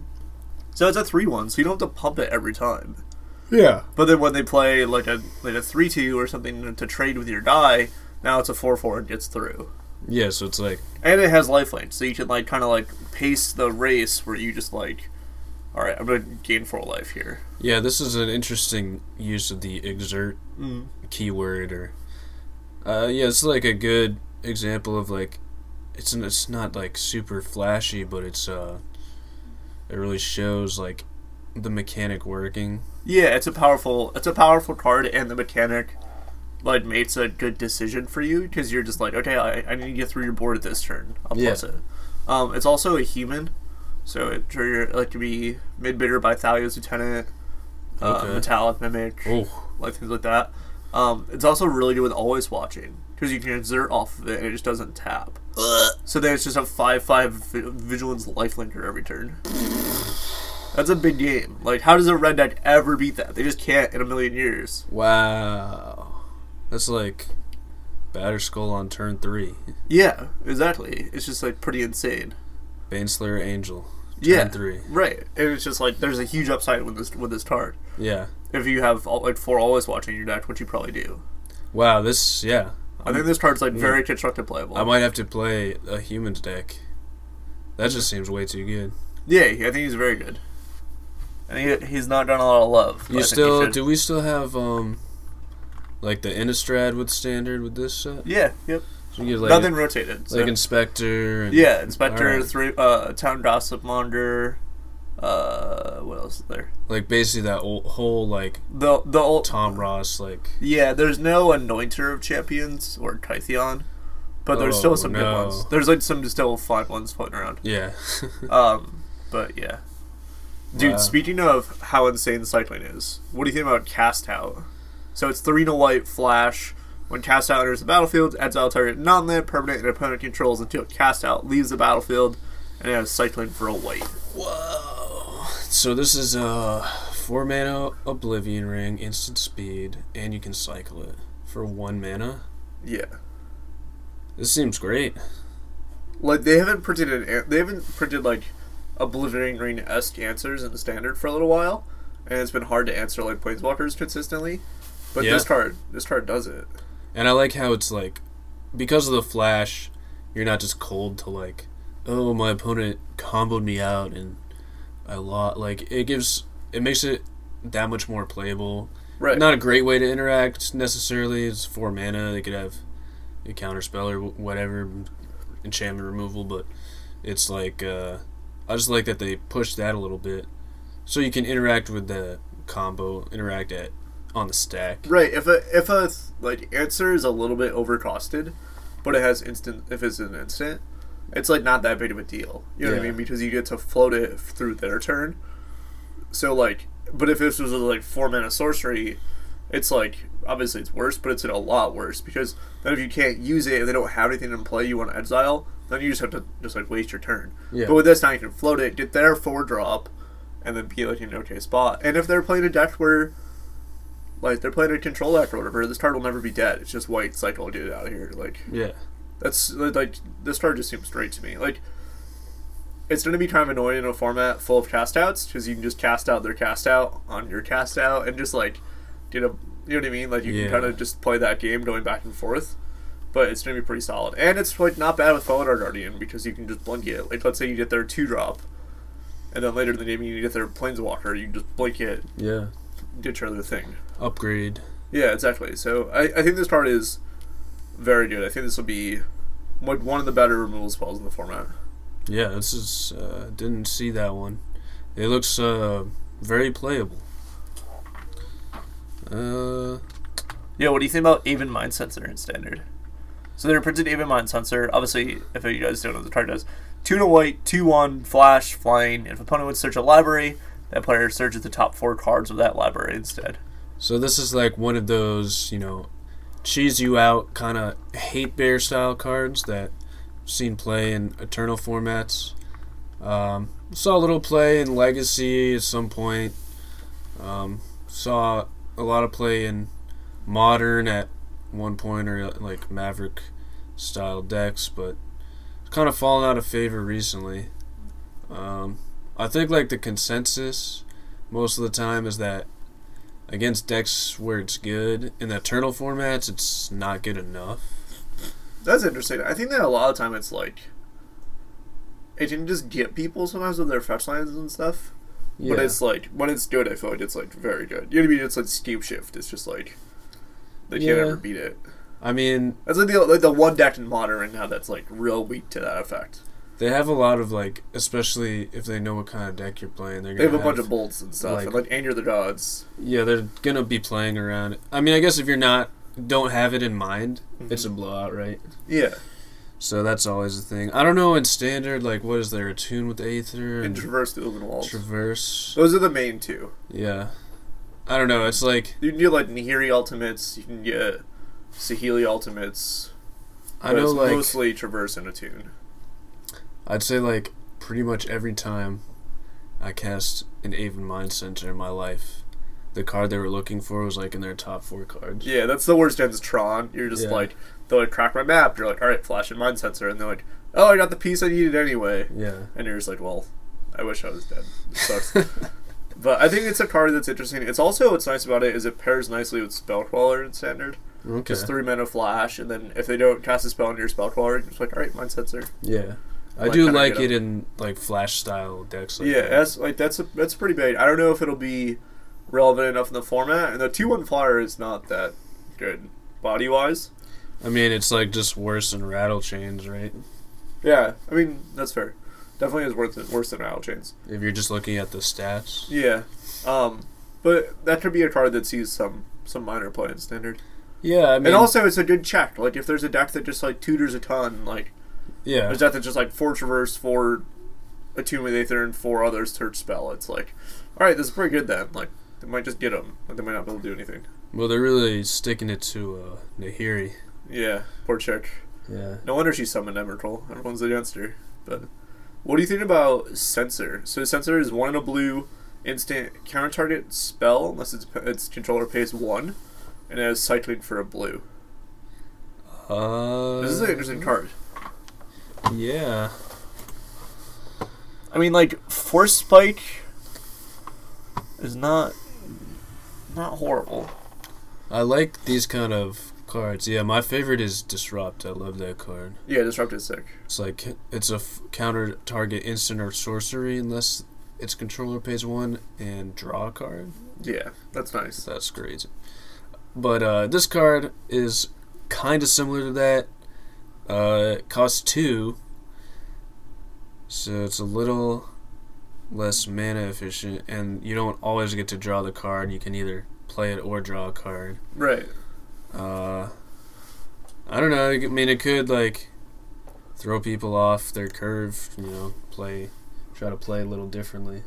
so it's a three one, so you don't have to pump it every time. Yeah. But then when they play like a like a three two or something to trade with your die, now it's a four four and gets through. Yeah, so it's like, And it has lifelink, so you can like kind of like pace the race where you just like, all right, I'm gonna gain four life here. yeah, this is an interesting use of the exert Mm. keyword, or, uh, yeah, it's like a good example of like, it's it's not like super flashy, but it's uh, it really shows like the mechanic working. Yeah, it's a powerful it's a powerful card, and the mechanic like makes a good decision for you because you're just like, okay, I, I need to get through your board this turn. I'll Yeah. plus it. Um, it's also a human, so it trigger like to be mid bidder by Thalia's Lieutenant, uh, Okay. Metallic Mimic, Oh, like things like that. Um, it's also really good with always watching because you can exert off of it and it just doesn't tap. So then it's just a five five vi- vigilance lifelinker every turn. That's a big game. Like, how does a red deck ever beat that? They just can't in a million years. wow. That's like Batterskull on turn three. Yeah, exactly. It's just like pretty insane. Baneslayer Angel. Turn Yeah, three. right. And it's just like there's a huge upside with this with this card. Yeah. If you have all, like four always watching your deck, which you probably do. Wow, this, yeah. I think this card's like very constructive playable. I might have to play a humans deck. That just seems way too good. Yeah, I think he's very good. And he, he's not done a lot of love. but I You think he still, should. do we still have, um, like the Innistrad with standard with this set? Yeah, yep. So you get like, Nothing rotated. So. like Inspector. And, Yeah, Inspector, Alright. three, uh, Town Gossip Monger. Uh, what else is there? Like basically that old, whole like The the old Tom Ross like. yeah. There's no Anointer of Champions or Tytheon, but there's Oh, still some no. good ones. There's like some still fun ones floating around. Yeah. Um, but yeah, dude. Wow. Speaking of how insane cycling is, what do you think about Cast Out? So it's three to white flash, When cast out enters the battlefield, exile target non-land permanent and opponent controls until cast out leaves the battlefield, and it has cycling for a white. Whoa. So this is a four mana Oblivion Ring, instant speed, and you can cycle it for one mana. Yeah. This seems great. Like they haven't printed an, they haven't printed like Oblivion Ring-esque answers in the standard for a little while, and it's been hard to answer like Planeswalkers consistently. But Yeah. this card, this card does it. And I like how it's like, because of the flash, you're not just cold to like, oh, my opponent comboed me out and I lost. Like, it gives, it makes it that much more playable. Right. Not a great way to interact necessarily. It's four mana. They could have a counter spell or whatever, enchantment removal, but it's like, uh, I just like that they push that a little bit. So you can interact with the combo, interact at on the stack. Right. If a if a like answer is a little bit overcosted, but it has instant. If it's an instant, it's like not that big of a deal. You know what I Yeah. mean? Because you get to float it through their turn. So like, but if this was a, like four mana sorcery, it's like obviously it's worse, but it's a lot worse because then if you can't use it and they don't have anything in play you want to exile, then you just have to just like waste your turn. Yeah. But with this now you can float it, get their four drop, and then be like in an okay spot. And if they're playing a deck where like they're playing a control deck or whatever, this card will never be dead. It's just white cycle, get it out of here. Like Yeah. that's like this card just seems straight to me. Like it's going to be kind of annoying in a format full of cast outs because you can just cast out their cast out on your cast out and just like get a, you know what I mean? Like you Yeah. can kind of just play that game going back and forth. But it's going to be pretty solid. And it's like not bad with Felidar Guardian because you can just blink it. Like let's say you get their two drop and then later in the game you get their Planeswalker, you can just blink it, Yeah. get your other thing. Upgrade. Yeah, exactly. So I, I think this card is very good. I think this will be like one of the better removal spells in the format. Yeah, this is, uh, didn't see that one. It looks, uh, very playable. Uh, Yeah, what do you think about Aven Mind Sensor in Standard? So they're printed Aven Mind Sensor. Obviously, if you guys don't know what the card does, two to white, two one, flash, flying. If opponent would search a library, that player searches the top four cards of that library instead. so this is like one of those, you know, cheese you out kind of hate bear style cards that I've seen play in Eternal formats. Um, saw a little play in Legacy at some point. Um, saw a lot of play in Modern at one point, or like Maverick style decks, but it's kind of fallen out of favor recently. Um, I think like the consensus most of the time is that against decks where it's good, in the Eternal formats, it's not good enough. That's interesting. I think that a lot of time it's like it can just get people sometimes with their fetch lines and stuff. Yeah. But it's like when it's good, I feel like it's like very good. You know what I mean? It's like Scheme Shift. It's just like they can't Yeah. ever beat it. I mean, That's like the like the one deck in Modern right now that's like real weak to that effect. they have a lot of like, especially if they know what kind of deck you're playing, they're They gonna have a bunch of bolts and stuff, like- and like Anger the Gods. yeah, they're gonna be playing around it. I mean, I guess if you're not don't have it in mind, Mhm. it's a blowout, right? Yeah, So that's always a thing. I don't know in Standard, like what is there, Attune with Aether and and Traverse the Open Walls. Traverse? Those are the main two. Yeah, I don't know. It's like You can get like Nihiri Ultimates. You can get Saheeli Ultimates. I but know, it's like mostly Traverse and Attune. I'd say like pretty much every time I cast an Aven Mind Center in my life, the card they were looking for was like in their top four cards. Yeah, that's the worst end is Tron. You're just Yeah. like, they'll like crack my map. You're like, alright, Flash and Mind Sensor. And they're like, oh, I got the piece I needed anyway. Yeah. And you're just like, well, I wish I was dead. It sucks. But I think it's a card that's interesting. It's also, what's nice about it is it pairs nicely with Spellqueller in Standard. Okay. Just three mana Flash, and then if they don't cast a spell on your Spellqueller, you're just like, alright, Mind Sensor. Yeah. I Like, do kinda like get it 'em. in like flash style decks. Like Yeah, that. that's like that's a, that's pretty big. I don't know if it'll be relevant enough in the format, and the two one flyer is not that good body wise. I mean, it's like just worse than Rattle Chains, right? Yeah, I mean that's fair. Definitely is worse than worse than Rattle Chains. If you're just looking at the stats. Yeah, um, but that could be a card that sees some some minor play in Standard. Yeah, I mean, And also, it's a good check. Like if there's a deck that just like tutors a ton, like yeah, there's a deck that's just like four Traverse, four Attune with Aether, and four others search spell. It's like, all right, this is pretty good then. Like they might just get them, but they might not be able to do anything. Well, they're really sticking it to uh, Nahiri. Yeah, poor chick. Yeah. No wonder she summoned Emrakul. Everyone's against her. But what do you think about Censor? So Censor is one in a blue, instant counter target spell unless its its controller pays one, and it has cycling for a blue. Uh, This is an interesting card. Yeah. I mean, like Force Spike is not not horrible. I like these kind of cards. Yeah, my favorite is Disrupt. I love that card. Yeah, Disrupt is sick. It's like it's a f- counter target instant or sorcery unless its controller pays one and draw a card. Yeah, that's nice. That's crazy. But uh, this card is kind of similar to that. Uh, it costs two, so it's a little less mana efficient, and you don't always get to draw the card. You can either play it or draw a card. Right. Uh, I don't know. I mean, it could like throw people off their curve. You know, play, try to play a little differently.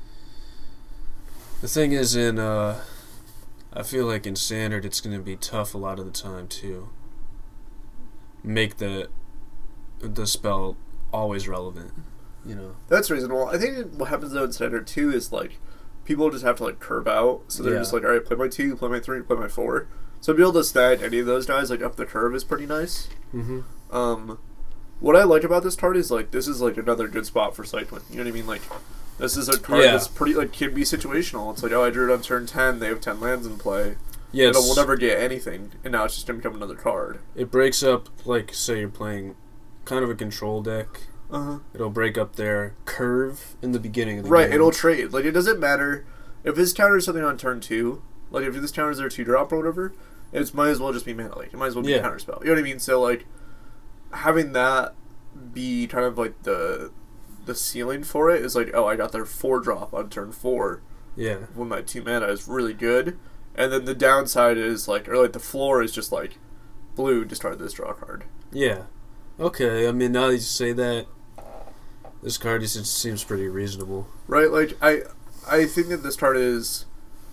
The thing is, in uh, I feel like in standard, it's going to be tough a lot of the time to make the the spell always relevant. You know. That's reasonable. I think what happens though in standard too is like people just have to like curve out, so they're Yeah. just like, all right, play my two, play my three, play my four. So to be able to snag any of those guys like up the curve is pretty nice. Mm-hmm. Um, what I like about this card is like this is like another good spot for cycling. You know what I mean? Like this is a card Yeah. that's pretty like can be situational. It's like, oh, I drew it on turn ten. They have ten lands in play. Yeah, and it's- we'll never get anything, and now it's just gonna become another card. it breaks up, like, say you're playing kind of a control deck. Uh huh. It'll break up their curve in the beginning of the Right, game. it'll trade. Like, it doesn't matter if this counters something on turn two. Like, if this counters their two drop or whatever, it might as well just be mana. Like, it might as well be Yeah. a counter spell. You know what I mean? So, like, having that be kind of like the the ceiling for it is like, oh, I got their four drop on turn four Yeah. when my two mana is really good. And then the downside is like, or like the floor is just like, blue, discard this draw card. Yeah. Okay, I mean, now that you say that, this card just seems pretty reasonable. Right? Like, I I think that this card is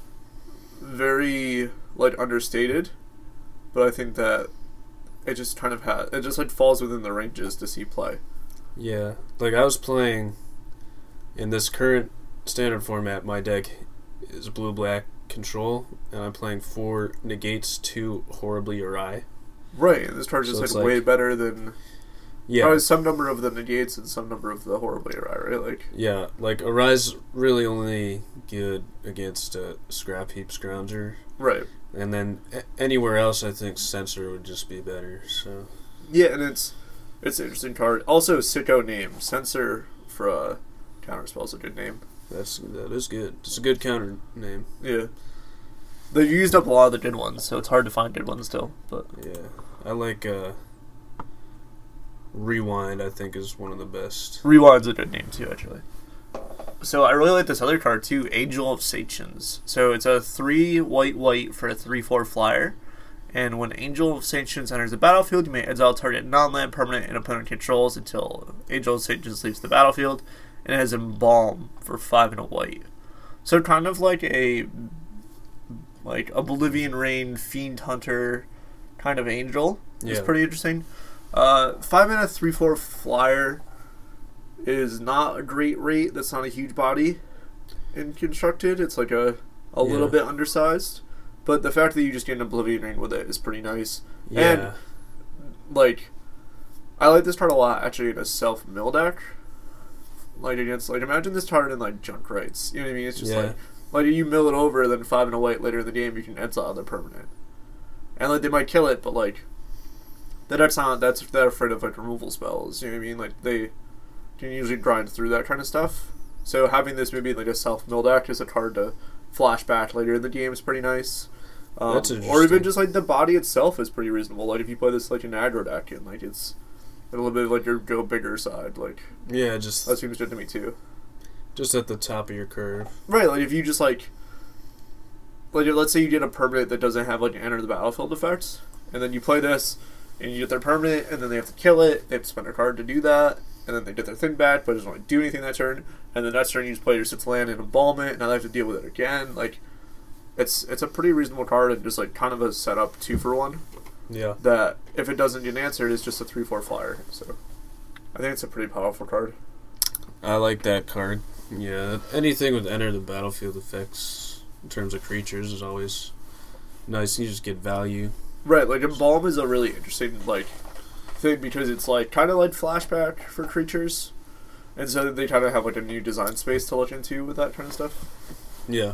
very, like, understated, but I think that it just kind of has, it just, like, falls within the ranges to see play. Yeah. Like, I was playing, in this current standard format, my deck is blue-black control, and I'm playing four negates, two horribly awry. Right, and this card is So just, it's like, like- way better than, Yeah. probably some number of the negates and some number of the horribly awry, right? Like, Yeah, like, Arise really only good against a Scrap Heap Scrounger. right. And then a- anywhere else, I think Censor would just be better. So Yeah, and it's, it's an interesting card. Also, sicko name. Censor for a counterspell is a good name. that's that is good. It's a good counter name. Yeah. They've used up a lot of the good ones, so it's hard to find good ones still, but... Yeah, I like uh, Rewind. I think is one of the best. Rewind's a good name too, actually. So I really like this other card too, Angel of Sanctions. So it's a three white white for a three four flyer, and when Angel of Sanctions enters the battlefield, you may exile target non-land permanent and opponent controls until Angel of Sanctions leaves the battlefield, and it has Embalm for five and a white. So kind of like a like Oblivion Rain Fiend Hunter kind of angel. It's Yeah. pretty interesting. Uh, five and a three four flyer is not a great rate. That's not a huge body in constructed. It's like a a Yeah. little bit undersized, but the fact that you just get an Oblivion Ring with it is pretty nice. Yeah, And like, I like this card a lot actually in a self mill deck. Like against like imagine this card in like Junk Rights. You know what I mean? It's just Yeah. like like you mill it over, then five and a white later in the game you can exile the permanent, and like they might kill it, but like the deck's not that's that afraid of like removal spells. You know what I mean? Like they can usually grind through that kind of stuff. So having this maybe like a self mill deck is a card to flash back later in the game is pretty nice. Um, That's or even interesting. just like the body itself is pretty reasonable. Like if you play this like an aggro deck and like it's a little bit like your go bigger side, like yeah, just that seems good to me too. just at the top of your curve. Right, like if you just like like if, let's say you get a permanent that doesn't have like enter the battlefield effects, and then you play this and you get their permanent and then they have to kill it, they have to spend a card to do that, and then they get their thing back but it doesn't really do anything that turn, and the next turn you just play your sixth land and embalm it, and now they have to deal with it again. Like it's it's a pretty reasonable card and just like kind of a setup two for one. Yeah. That if it doesn't get answered, it's just a three four flyer. So I think it's a pretty powerful card. I like that card. Yeah, anything with enter the battlefield effects in terms of creatures is always nice. You just get value. Right, like Embalm is a really interesting like thing because it's like kind of like flashback for creatures, and so they kind of have like a new design space to look into with that kind of stuff. Yeah.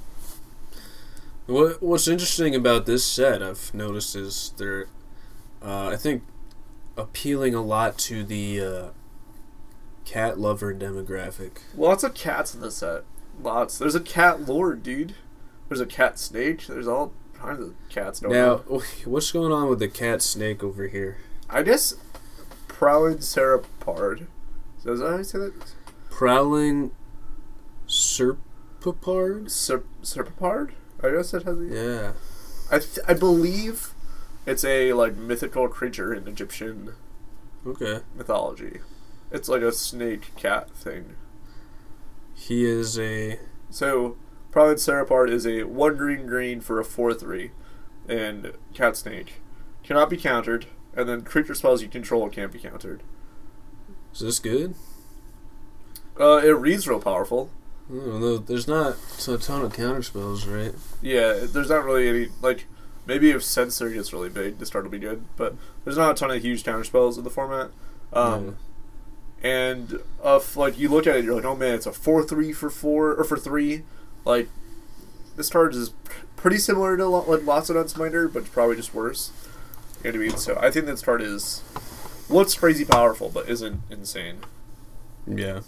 What What's interesting about this set I've noticed is they're, uh, I think, appealing a lot to the uh, cat lover demographic. Lots of cats in this set. Lots. There's a cat lord, dude. There's a cat snake. There's all kinds of cats going Now, on. what's going on with the cat snake over here? I guess Prowling Serapard. So is that how you say that? Prowling Serpapard? Ser- Serpapard? I guess that has. Yeah. I th- I believe it's a like mythical creature in Egyptian Okay. mythology. It's like a snake cat thing. He is a... So Prowling Serapard is a one green green for a four three, and cat snake cannot be countered, and then creature spells you control can't be countered. Is this good? Uh, it reads real powerful. Oh, no, there's not a ton of counter spells, right? Yeah, there's not really any, like, maybe if Censor gets really big, this card will be good, but there's not a ton of huge counter spells in the format. Um, yeah. And, uh, if, like, you look at it, you're like, oh man, it's a four three for four, or for three. Like, this card is pretty similar to, like, Lotsodon Smiter, but it's probably just worse. You know what I mean? So I think this card is, looks crazy powerful, but isn't insane. Yeah.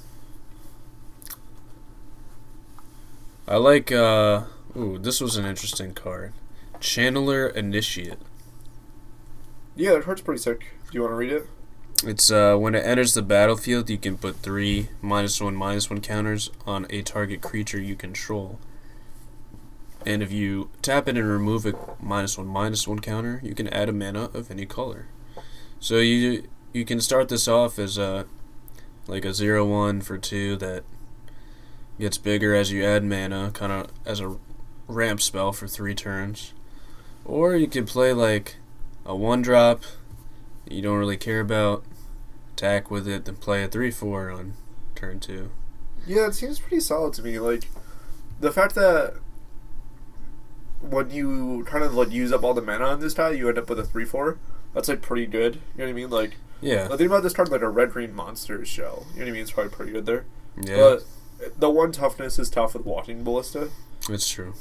I like, uh... Ooh, this was an interesting card. Channeler Initiate. Yeah, that card's pretty sick. Do you want to read it? It's, uh, when it enters the battlefield, you can put three minus one, minus one counters on a target creature you control. And if you tap it and remove a minus one, minus one counter, you can add a mana of any color. So you you can start this off as a, like a zero one for two that gets bigger as you add mana, kind of as a ramp spell for three turns. Or you could play like a one drop you don't really care about, attack with it, then play a three four on turn two. Yeah, it seems pretty solid to me. Like, the fact that when you kind of like use up all the mana on this tile, you end up with a three four, that's like pretty good. You know what I mean? Like, yeah. The thing about this card, like a red green monster shell. You know what I mean? It's probably pretty good there. Yeah. But the one toughness is tough with Walking Ballista. It's true.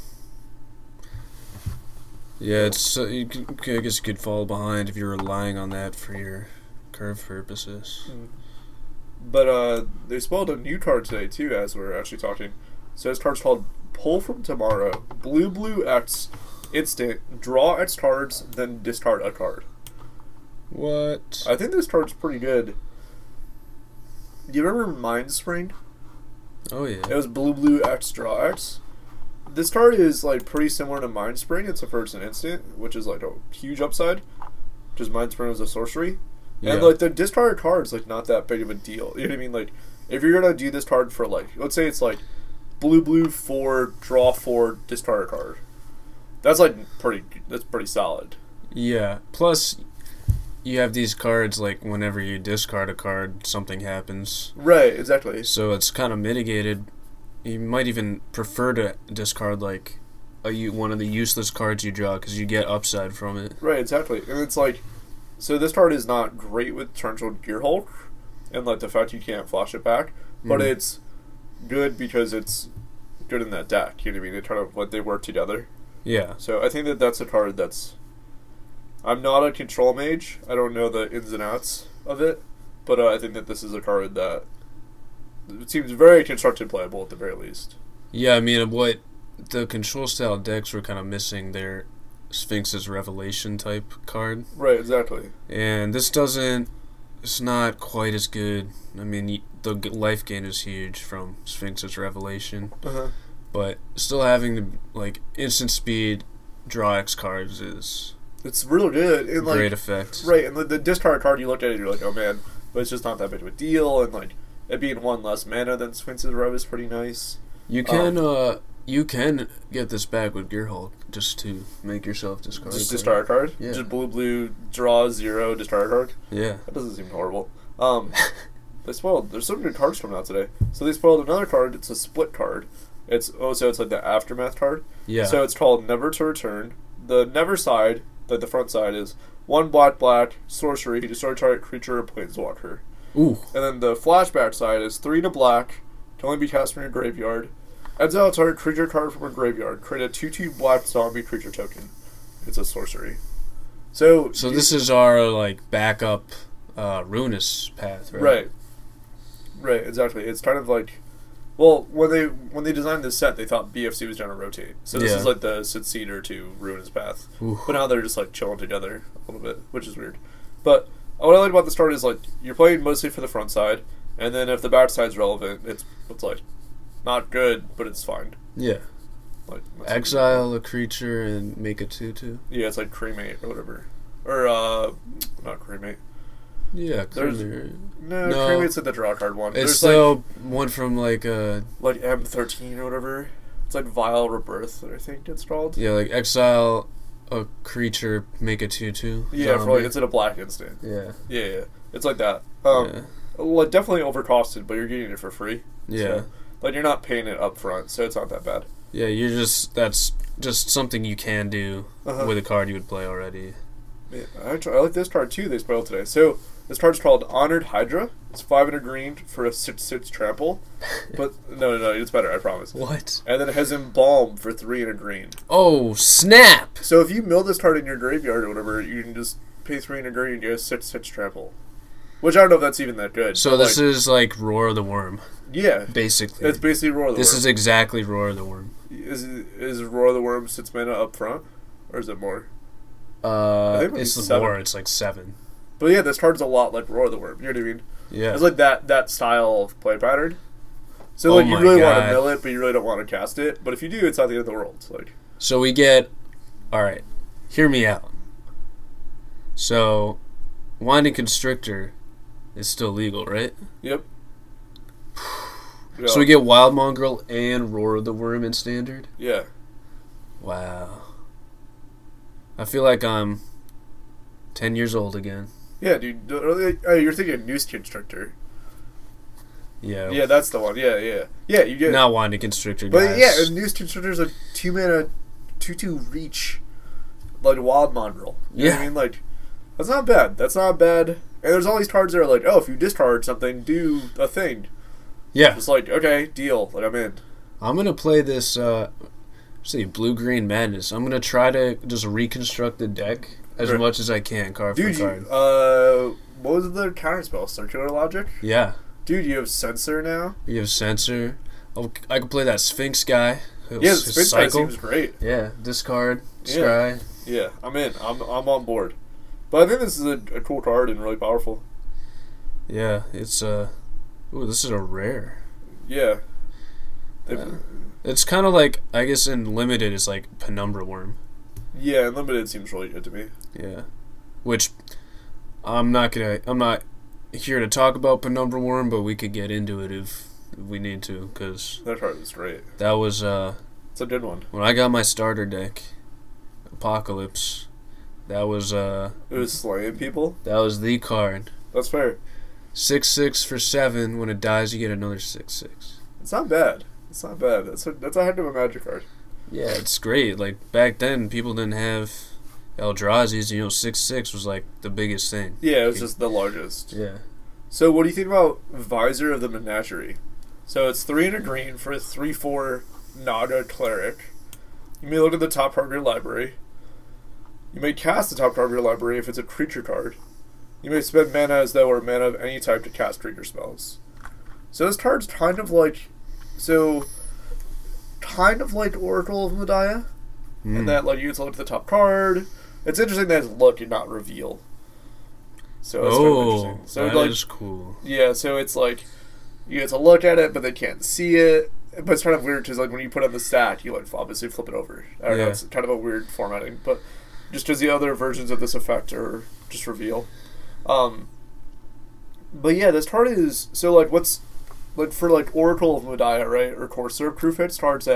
Yeah, it's uh, you can, I guess you could fall behind if you're relying on that for your curve purposes. Mm. But uh, they spelled a new card today too, as we're actually talking. So this card's called Pull from Tomorrow. Blue blue X, instant. Draw X cards, then discard a card. What? I think this card's pretty good. Do you remember Mind Spring? Oh yeah. It was blue blue X draw X. This card is like pretty similar to Mind Spring, except for it's an instant, which is like a huge upside. Because Mind Spring was a sorcery. Yeah. And like the discard card's like not that big of a deal. You know what I mean? Like if you're gonna do this card for like, let's say it's like blue blue four, draw four, discard a card. That's like pretty that's pretty solid. Yeah. Plus you have these cards like whenever you discard a card, something happens. Right, exactly. So it's kind of mitigated. You might even prefer to discard like a one of the useless cards you draw because you get upside from it. Right, exactly. And it's like, so this card is not great with Torrential Gearhulk, and like the fact you can't flash it back, but Mm. it's good because it's good in that deck. You know what I mean? They kind of like they work together. Yeah. So I think that that's a card that's. I'm not a control mage. I don't know the ins and outs of it, but uh, I think that this is a card that it seems very constructed playable at the very least. Yeah, I mean, what the control style decks were kind of missing their Sphinx's Revelation type card. Right, exactly. And this doesn't, it's not quite as good. I mean, y- the g- life gain is huge from Sphinx's Revelation. Uh-huh. But still having the, like, instant speed draw X cards is It's real good. And, like, great effect. right, and the, the discard card, you look at it, you're like, oh man, but it's just not that big of a deal, and like it being one less mana than Sphinx's Rev is pretty nice. You can, Um, uh, you can get this back with Gearhulk just to make yourself discard. Just a discard a card? Yeah. Just blue, blue, draw, zero, discard a card? Yeah. That doesn't seem horrible. Um, they spoiled. There's some good cards coming out today. So they spoiled another card. It's a split card. It's oh, so it's like the Aftermath card. Yeah. So it's called Never to Return. The Never side, like the front side, is one black, black, sorcery, destroy target creature or planeswalker. Ooh. And then the flashback side is three to black, can only be cast from your graveyard. Exile a target creature card from a graveyard. Create a two two black zombie creature token. It's a sorcery. So So you, this is our like backup uh, Ruinous path, right? right, right, exactly. It's kind of like, well, when they when they designed this set, they thought B F C was going to rotate. So this Yeah. is like the successor to Ruinous Path. Ooh. But now they're just like chilling together a little bit, which is weird. But what I like about the start is like you're playing mostly for the front side, and then if the back side's relevant, it's it's like not good, but it's fine. Yeah. Like that's Exile a creature and make a two two. Yeah, it's like cremate or whatever, or uh, not cremate. Yeah, There's- clearly. No, No. cremate's in the draw card one. It's There's still one from like uh like like M thirteen or whatever. It's like Vile Rebirth, I think it's called. yeah, like exile a creature, make a two two. Yeah, for like it's in a black instant. Yeah. Yeah, yeah, it's like that. Um, yeah. Well, definitely overcosted, but you're getting it for free. Yeah. So, like you're not paying it up front, so it's not that bad. Yeah, you're just that's just something you can do Uh-huh. with a card you would play already. Yeah, I, try, I like this card too. They spoiled today. So this card's called Honored Hydra. It's five and a green for a six six trample. But no, no, no, it's better. I promise. What? And then it has Embalm for three and a green. Oh, snap! So if you mill this card in your graveyard or whatever, you can just pay three and a green and get a six six trample. Which I don't know if that's even that good. So but, this like, is like Roar of the Worm, yeah, basically. it's basically Roar of the this Worm. is exactly Roar of the Worm. Is is Roar of the Worm six mana up front, or is it more? Uh, think it might it's be the seven. War. It's like seven. But yeah, this card's a lot like Roar of the Worm. You know what I mean? Yeah. It's like that that style of play pattern. So Oh like you my really want to God. mill it, but you really don't want to cast it. But if you do, it's not the end of the world. Like So we get. All right, hear me out. So, Winding Constrictor is still legal, right? yep. So we get Wild Mongrel and Roar of the Worm in standard. yeah. Wow. I feel like I'm ten years old again. Yeah, dude. Oh, you're thinking Noose Constrictor. Yeah. Yeah, that's the one. Yeah, yeah, yeah. You get. Not Winding Constrictor, But guys. yeah, and Noose Constrictor's a two mana, two two reach, like Wild Mongrel. You know what Yeah. I mean? Like, that's not bad. That's not bad. And there's all these cards that are like, oh, if you discard something, do a thing. Yeah. It's like, okay, deal. Like, I'm in. I'm gonna play this. Uh, see, Blue Green Madness. I'm gonna try to just reconstruct the deck as Right. much as I can, card Dude, for you, card. uh, what was the counterspell? Circular Logic? Yeah. Dude, you have Censor now? You have Censor. Oh, I can play that Sphinx guy. His- Yeah, the his Sphinx guy cycle. seems great. Yeah. Discard. Yeah. Scry. Yeah, I'm in. I'm I'm on board. But I think this is a, a cool card and really powerful. Yeah. It's uh. Ooh, this is a rare. Yeah. They- Yeah. It's kind of like, I guess in limited, it's like Penumbra Worm. yeah, Unlimited seems really good to me. Yeah. Which I'm not gonna. I'm not here to talk about Penumbra Worm, but we could get into it if, if we need to, because That card is great. that was uh It's a good one. when I got my starter deck, Apocalypse. That was uh It was slaying people. that was the card. That's fair. Six six for seven. When it dies, you get another six six. It's not bad. It's not bad. That's a that's a heck of a Magic card. Yeah, it's great. Like back then, people didn't have Eldrazi's. You know, six six was like the biggest thing. Yeah, it was just the largest. Yeah. So what do you think about Visor of the Menagerie? So it's three and a green for a three four Naga Cleric. You may look at the top card of your library. You may cast the top card of your library if it's a creature card. You may spend mana as though or mana of any type to cast creature spells. So this card's kind of like, so, kind of like Oracle of Modiah, Mm. and that like you get to look at the top card. It's interesting that it's look and not reveal. So it's kind of Oh, interesting. So that like, is cool. yeah, so it's like you get to look at it, but they can't see it. But it's kind of weird because like when you put on the stack, you like obviously flip it over. I don't know, Yeah. it's kind of a weird formatting, but just because the other versions of this effect are just reveal. Um, but yeah, this card is so like what's like for like Oracle of Modiah, right, or Corsair Proof Hit starts at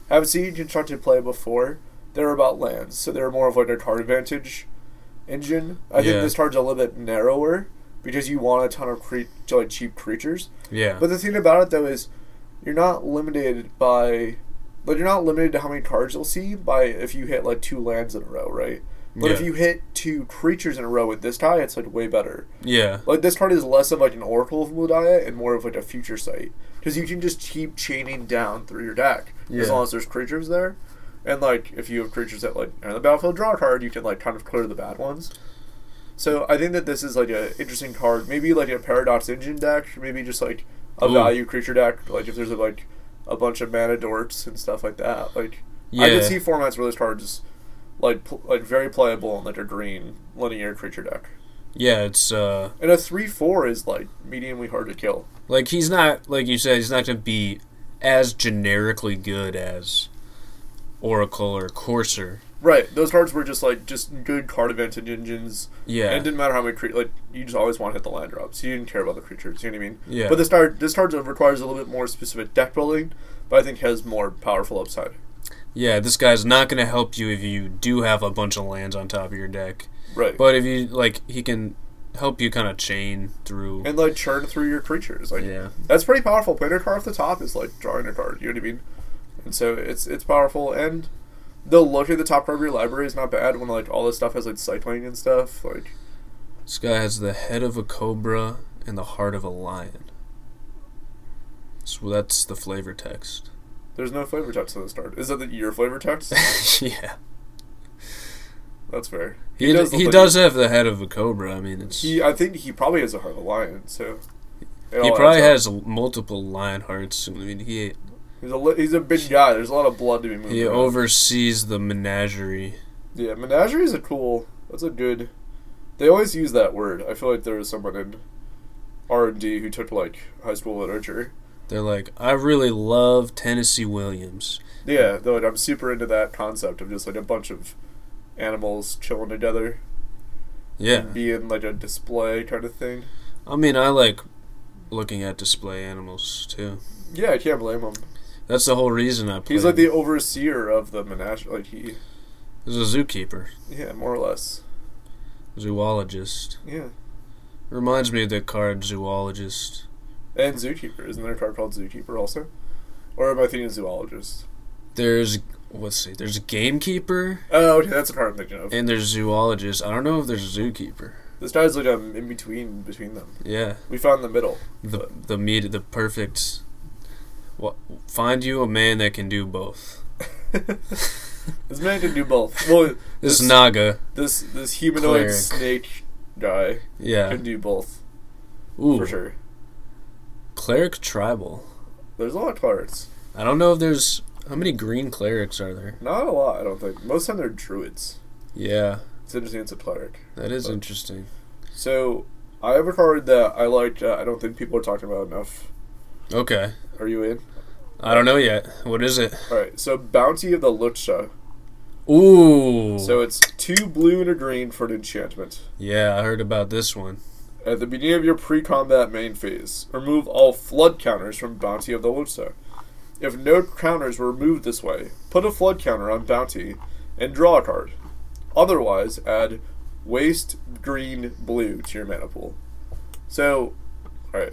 have seen constructed play before, they're about lands, so they're more of like a card advantage engine. I Yeah. think this card's a little bit narrower because you want a ton of cre- like cheap creatures. Yeah. But the thing about it though is you're not limited by like you're not limited to how many cards you'll see by if you hit like two lands in a row, right? But if Yeah. you hit two creatures in a row with this die, it's like way better. Yeah. Like this card is less of like an Oracle of Muldaya and more of like a future sight because you can just keep chaining down through your deck as Yeah. long as there's creatures there. And like if you have creatures that like are in the battlefield, draw a card, you can like kind of clear the bad ones. So I think that this is like an interesting card. Maybe like a Paradox Engine deck, maybe just like a Ooh. value creature deck. Like if there's like a bunch of mana dorks and stuff like that. Like Yeah. I can see formats where this card is like pl- like very playable in like a green linear creature deck. Yeah, it's uh And a three four is like mediumly hard to kill. like he's not like you said, he's not gonna be as generically good as Oracle or Courser. Right, those cards were just like just good card advantage engines. Yeah. And it didn't matter how many cre- like you just always want to hit the land drops. You didn't care about the creatures. You know what I mean? Yeah. But this card this card requires a little bit more specific deck building, but I think has more powerful upside. Yeah, this guy's not gonna help you if you do have a bunch of lands on top of your deck. Right. But if you like he can help you kinda chain through And like churn through your creatures. Like Yeah. that's pretty powerful. Playing a card off the top is like drawing a card. You know what I mean? And so it's it's powerful, and the look at the top card of your library is not bad when like all this stuff has like cycling and stuff. Like This guy has the head of a cobra and the heart of a lion. So that's the flavor text. there's no flavor text in this card. Is that the, your flavor text? Yeah. That's fair. He, does, look he like- does have the head of a cobra. I mean, it's he, He, I think he probably has a heart of a lion. So it all probably adds up. has multiple lion hearts. I mean, he He's a li- he's a big guy. There's a lot of blood to be moved. he around. oversees the menagerie. Yeah, menagerie is a cool. That's a good. They always use that word. I feel like there was someone in R and D who took like high school literature. They're like, I really love Tennessee Williams. Yeah, though like, I'm super into that concept of just like a bunch of animals chilling together, Yeah. being like a display kind of thing. I mean, I like looking at display animals too. Yeah, I can't blame him. That's the whole reason I play. He's like the overseer of the menagerie. Like he, He's a zookeeper, yeah, more or less. zoologist. Yeah, Reminds me of the card zoologist. and zookeeper. Isn't there a card called zookeeper also? Or am I thinking zoologist? There's let's see. There's a gamekeeper Oh, okay, that's the card I'm thinking of. and there's zoologist. I don't know if there's a zookeeper. This guy's like um, in between between them. Yeah. We found the middle. The the meat the perfect. What find you a man that can do both. This man can do both. Well, This, this Naga. this this humanoid Cleric. snake guy Yeah. can do both Ooh. for sure. Cleric tribal. There's a lot of clerics. I don't know if there's how many green clerics are there. Not a lot, I don't think. Most of the time they're druids. Yeah, It's interesting. It's a cleric. that is But- interesting. So I have a card that I like. Uh, I don't think people are talking about enough. Okay. Are you in? I don't know yet. What is it? All right. So Bounty of the Lucha. Ooh. So it's two blue and a green for an enchantment. Yeah, I heard about this one. At the beginning of your pre-combat main phase, remove all flood counters from Bounty of the Lucha. If no counters were removed this way, put a flood counter on Bounty and draw a card. Otherwise, add waste green blue to your mana pool. So, alright.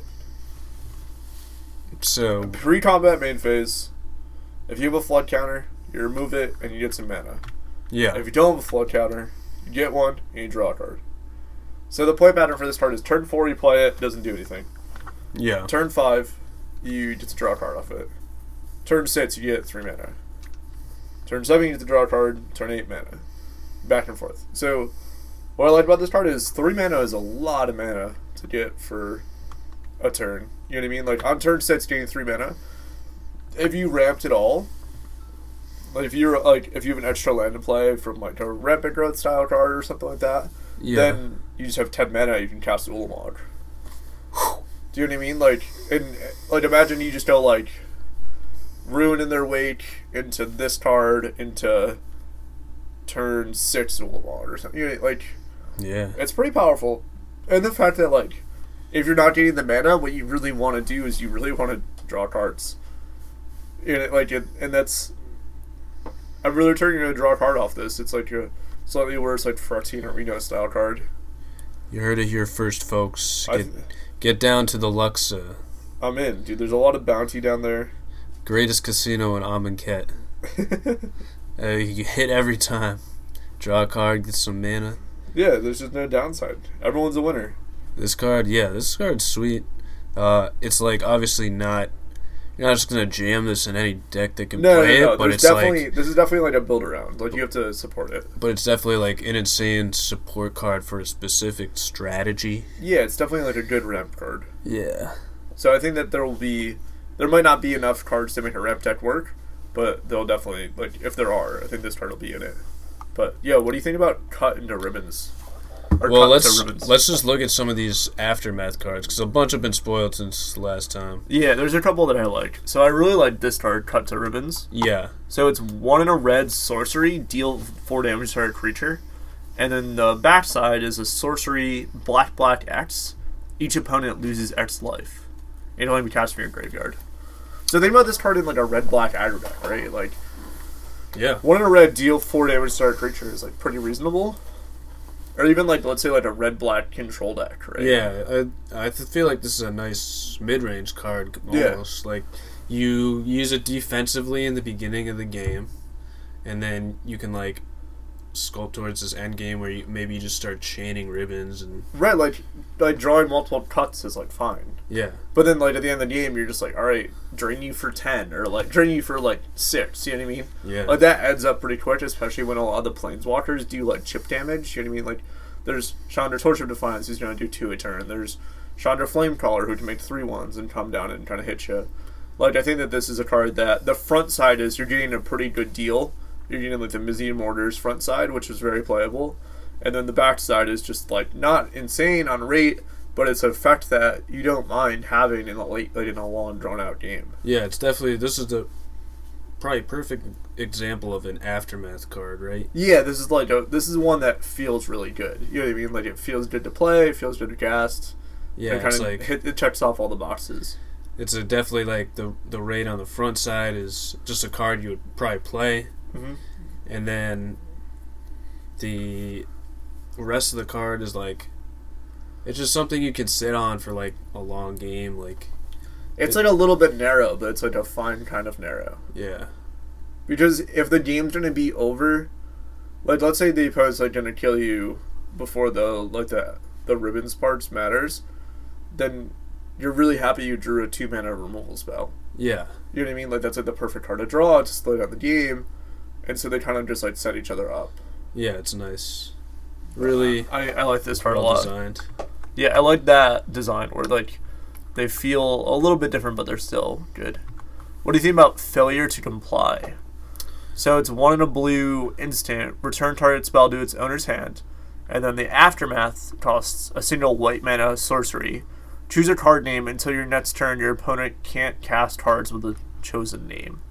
So, Pre-combat main phase, if you have a flood counter, you remove it and you get some mana. yeah. If you don't have a flood counter, you get one and you draw a card. So the play pattern for this card is turn four you play it, doesn't do anything. Yeah. Turn five, you get to draw a card off it. Turn six, you get three mana. Turn seven, you get to draw a card. Turn eight, mana. Back and forth. So, what I like about this card is three mana is a lot of mana to get for a turn. You know what I mean? Like, on turn six, getting three mana. If you ramped it all, like, if you're, like, if you have an extra land to play from, like, a Rampant Growth style card or something like that, Yeah. then you just have ten mana, you can cast Ulamog. Do you know what I mean? Like, and like imagine you just go like Ruin in their wake into this card into turn six Ulamog or something. You know, like, Yeah. it's pretty powerful. And the fact that like if you're not getting the mana, what you really want to do is you really want to draw cards. And it, like it, and that's I'm really turning to draw a card off this. It's like a slightly worse, like Fratine Arena style card. You heard it here first, folks. I Get, th- get down to the Luxa. I'm in, dude. There's a lot of bounty down there. Greatest casino in Amonkhet. uh, you hit every time. Draw a card, get some mana. Yeah, there's just no downside. Everyone's a winner. This card, yeah, this card's sweet. Uh, it's like obviously not. You're not just gonna jam this in any deck that can No, play no, no. it, but There's it's definitely like. this is definitely like a build around. Like you have to support it. But it's definitely like an insane support card for a specific strategy. Yeah, it's definitely like a good ramp card. Yeah. So I think that there will be, there might not be enough cards to make a ramp deck work, but they'll definitely, like, if there are, I think this card will be in it. But yeah, what do you think about cut into ribbons? Or Well, cut let's into ribbons? let's just look at some of these aftermath cards because a bunch have been spoiled since last time. Yeah, there's a couple that I like. So I really like this card, cut to ribbons. Yeah. So it's one in a red sorcery, deal four damage to target creature. And then the backside is a sorcery, black, black X. Each opponent loses X life. It only be cast from your graveyard. So think about this card in like a red-black aggro deck, right? Like, Yeah. one in a red, deal four damage to target creature is like pretty reasonable. Or even like, let's say like a red-black control deck, right? Yeah, I I th- feel like this is a nice mid-range card Yeah. almost. Like you use it defensively in the beginning of the game, and then you can like sculpt towards this end game where you maybe you just start chaining ribbons and Right, like, like drawing multiple cuts is like fine. yeah, But then, like, at the end of the game, you're just like, alright, drain you for ten, or, like, drain you for, like, six, you know what I mean? yeah, Like, that adds up pretty quick, especially when a lot of the planeswalkers do, like, chip damage, you know what I mean? Like, there's Chandra Torch of Defiance, who's going to do two a turn. There's Chandra Flamecaller, who can make three ones and come down and kind of hit you. Like, I think that this is a card that, the front side is, you're getting a pretty good deal. You're getting, like, the Museum Orders front side, which is very playable. And then the back side is just, like, not insane on rate, but it's an effect that you don't mind having in a late, like in a long, drawn-out game. yeah. It's definitely this is the probably perfect example of an aftermath card, right? Yeah, this is like a this is one that feels really good. You know what I mean? Like it feels good to play, it feels good to cast. Yeah, it it's kind of like hit, it checks off all the boxes. it's a definitely like the the rate on the front side is just a card you would probably play. Mm-hmm. And then the rest of the card is like it's just something you can sit on for like a long game, like It's it, like a little bit narrow, but it's like a fine kind of narrow. yeah. Because if the game's gonna be over, like let's say the opponent's like gonna kill you before the like the the ribbons parts matters, then you're really happy you drew a two mana removal spell. Yeah. You know what I mean? Like that's like the perfect card to draw to slow down the game, and so they kind of just like set each other up. Yeah, it's nice. Really I, I like this card a well lot. designed. Yeah, I like that design where like they feel a little bit different, but they're still good. What do you think about Failure to Comply? So it's one in a blue instant. Return target spell to its owner's hand, and then the aftermath costs a single white mana sorcery. Choose a card name until your next turn. Your opponent can't cast cards with a chosen name.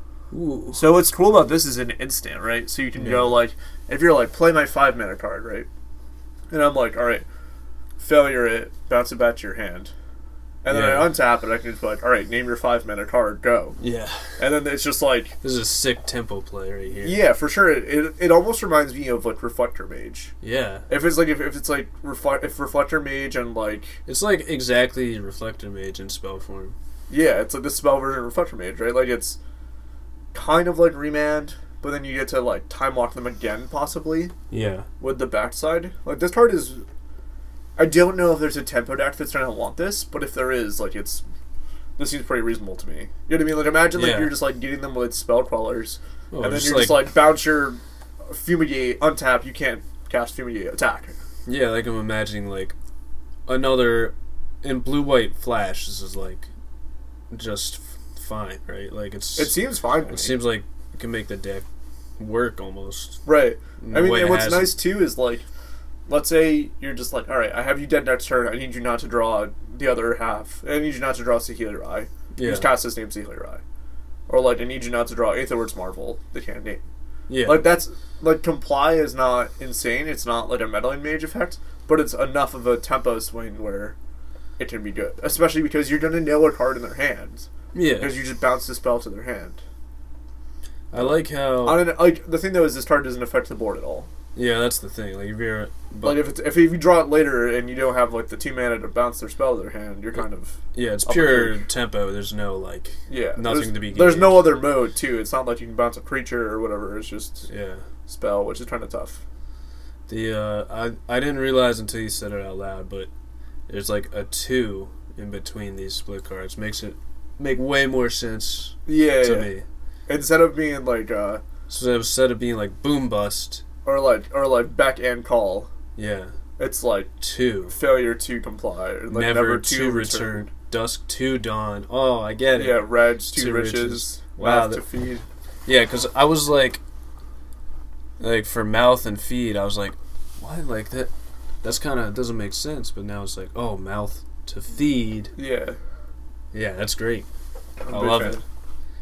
Ooh. So what's cool about this is an instant, right? So you can Yeah. go like, if you're like, play my five mana card, right? And I'm like, all right, failure it, bounce it back to your hand. And then Yeah. I untap it, I can just be like, all right, name your five mana card, go. Yeah. And then it's just like, This is a sick tempo play right here. yeah, for sure. It, it, it almost reminds me of like Reflector Mage. Yeah. If it's like, if, if it's like, reflect, if Reflector Mage and like, It's like exactly Reflector Mage in spell form. yeah, it's like the spell version of Reflector Mage, right? Like it's kind of like Remand, but then you get to like time lock them again, possibly. Yeah. With the backside. Like, this card is... I don't know if there's a tempo deck that's trying to want this, but if there is, like, it's... This seems pretty reasonable to me. You know what I mean? Like, imagine, like, Yeah. you're just, like, getting them with spell crawlers, Oh, and then just you're just, like, bounce your Fumigate, untap, you can't cast Fumigate, attack. Yeah, like I'm imagining like another in blue white flash. This is like just f- fine, right? Like it's It seems fine to me. it seems like it can make the deck work almost. Right. in I the mean, way and it what's has nice, too, is, like, let's say you're just like, alright, I have you dead next turn, I need you not to draw the other half. I need you not to draw Sahealer Eye. Yeah. Just cast this name Sahealer Eye. Or, like, I need you not to draw Aetherword's Marvel, the can't name. Yeah. Like, that's, like, Comply is not insane, it's not, like, a Meddling Mage effect, but it's enough of a tempo swing where it can be good. Especially because you're going to know a card in their hands. yeah. Because you just bounce the spell to their hand. I like how. On an, like the thing though is this card doesn't affect the board at all. Yeah, that's the thing. Like if you're, but, like if it's, if you draw it later and you don't have like the two mana to bounce their spell to their hand, you're kind of yeah, it's pure tempo. There's no like yeah nothing to be. There's no other mode too. It's not like you can bounce a creature or whatever. It's just yeah spell, which is kind of tough. The uh, I I didn't realize until you said it out loud, but there's like a two in between these split cards. Makes it make way more sense. Yeah, to yeah. me. Instead of being like uh, so instead of being like boom bust. Or like, or like back and call. Yeah. It's like two failure to comply. Like never, never to, to return. return. Dusk to dawn. Oh, I get it. Yeah, rags to, to riches. riches. Wow, Mouth that, to feed. Yeah, because I was like, like for mouth and feed, I was like, why like that? That's kind of doesn't make sense. But now it's like, oh, mouth to feed. Yeah. Yeah, that's great. I'm I big love fan. it.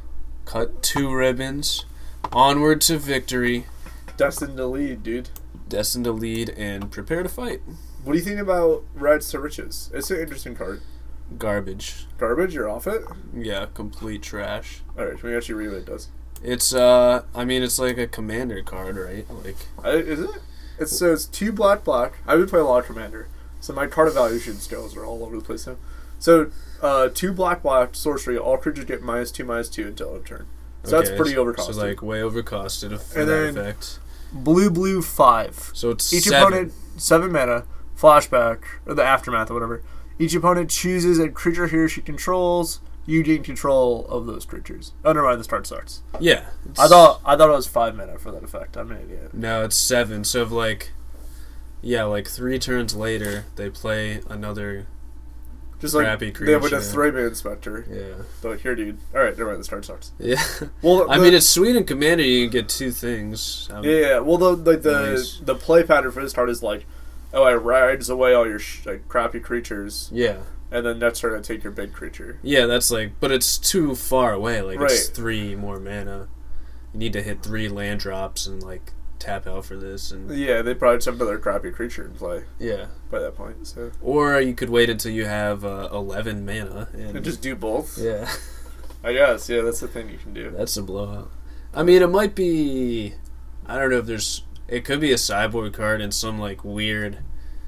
Cut two ribbons. Onward to victory. Destined to lead, dude. Destined to lead and prepare to fight. What do you think about Rags to Riches? It's an interesting card. Garbage. Garbage? You're off it? Yeah, complete trash. Alright, can we actually read what it does? It's, uh, I mean, it's like a commander card, right? Like, I, is it? It's, so it's two black, black. I would play a lot of Commander. So my card evaluation skills are all over the place now. So, uh, two black, black, sorcery. All creatures get minus two, minus two until end of turn. So okay, that's pretty overcosted. So, like, way overcosted for and that then, effect. Blue, blue, five. So it's Each seven. opponent, seven mana, flashback, or the aftermath or whatever. Each opponent chooses a creature he or she controls. You gain control of those creatures. Oh, never mind, the start starts. Yeah. I thought I thought it was five mana for that effect. I'm an idiot. No, it's seven. So, if like, yeah, like three turns later, they play another Just like crappy they have like a creature. three-man Spectre. Yeah. They're like, here, dude. All right, never mind, the start starts. Yeah. Well, I the- mean, it's sweet in Commander. You can get two things. Um, Yeah, yeah. Well, the like the Nice. the play pattern for this card is like, oh, I rides away all your sh- like crappy creatures, Yeah. and then next turn I take your big creature. Yeah, that's like, but it's too far away. Like, it's Right. three more mana. You need to hit three land drops and, like, tap out for this. And Yeah, they probably just have another crappy creature in play yeah. by that point. So Or you could wait until you have uh, eleven mana. And, and just do both. yeah. I guess. Yeah, that's the thing you can do. That's a blowout. I mean, it might be. I don't know if there's. It could be a sideboard card in some like weird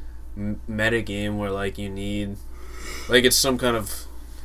m- meta game where like you need, like it's some kind of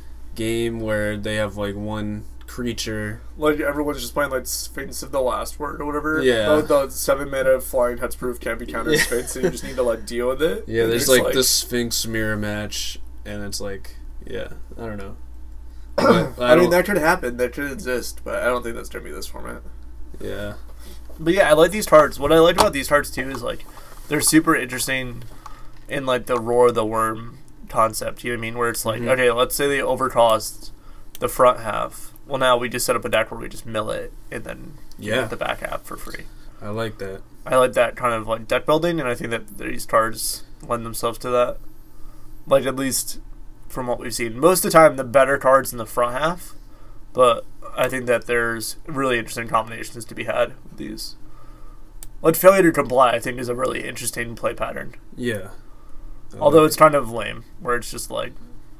game where they have like one creature. Like everyone's just playing like Sphinx of the Last Word or whatever. Yeah. Oh, the seven mana flying hexproof can't be countered Yeah. Sphinx, so you just need to like deal with it. Yeah, And there's it's like, the Sphinx mirror match, and it's like, yeah, I don't know. But I, I, mean, don't- that could happen. That could exist, but I don't think that's gonna be this format. yeah, But yeah, I like these cards. What I like about these cards too is like they're super interesting in like the Roar of the Worm concept. You know what I mean? Where it's like, Mhm. okay, let's say they overcost the front half. Well, now we just set up a deck where we just mill it and then you Yeah. get the back half for free. I like that. I like that kind of like deck building, and I think that these cards lend themselves to that. Like at least from what we've seen, most of the time the better cards in the front half, but I think that there's really interesting combinations to be had with these. Like failure to comply, I think is a really interesting play pattern. Yeah. I Although like it's kind of lame, where it's just like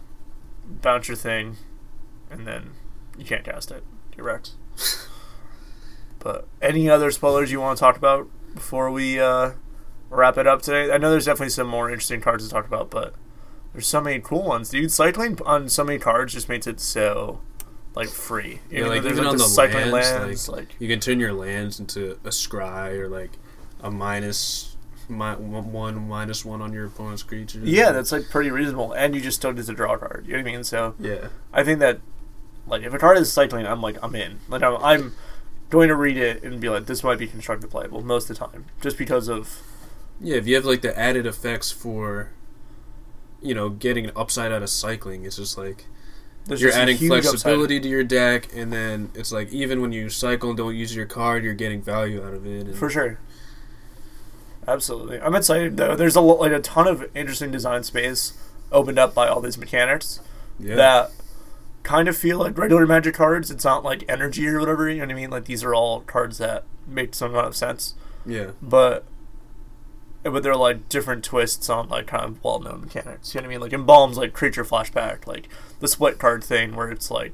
bounce your thing, and then you can't cast it. You're wrecked. But any other spoilers you want to talk about before we uh, wrap it up today? I know there's definitely some more interesting cards to talk about, but there's so many cool ones, dude. Cycling on so many cards just makes it so like free. Yeah, know, like there's, even on the the cycling lands, lands, like, like you can turn your lands into a scry or like a minus mi- one minus one on your opponent's creature. yeah, that's like pretty reasonable, and you just still get to draw a card. You know what I mean? So yeah, I think that like if a card is cycling, I'm like I'm in. Like I'm, I'm going to read it and be like, this might be constructive playable most of the time, just because of yeah. If you have like the added effects for, you know, getting an upside out of cycling, it's just like there's you're just a adding huge flexibility to your deck, and then it's like even when you cycle and don't use your card, you're getting value out of it. And upside. For sure. Absolutely, I'm excited though. There's a lo- like a ton of interesting design space opened up by all these mechanics yeah, that kind of feel like regular Magic cards. It's not like energy or whatever. You know what I mean? Like these are all cards that make some amount of sense, yeah, but but they're like different twists on like kind of well-known mechanics. You know what I mean? Like Embalm's like creature flashback, like the split card thing where it's like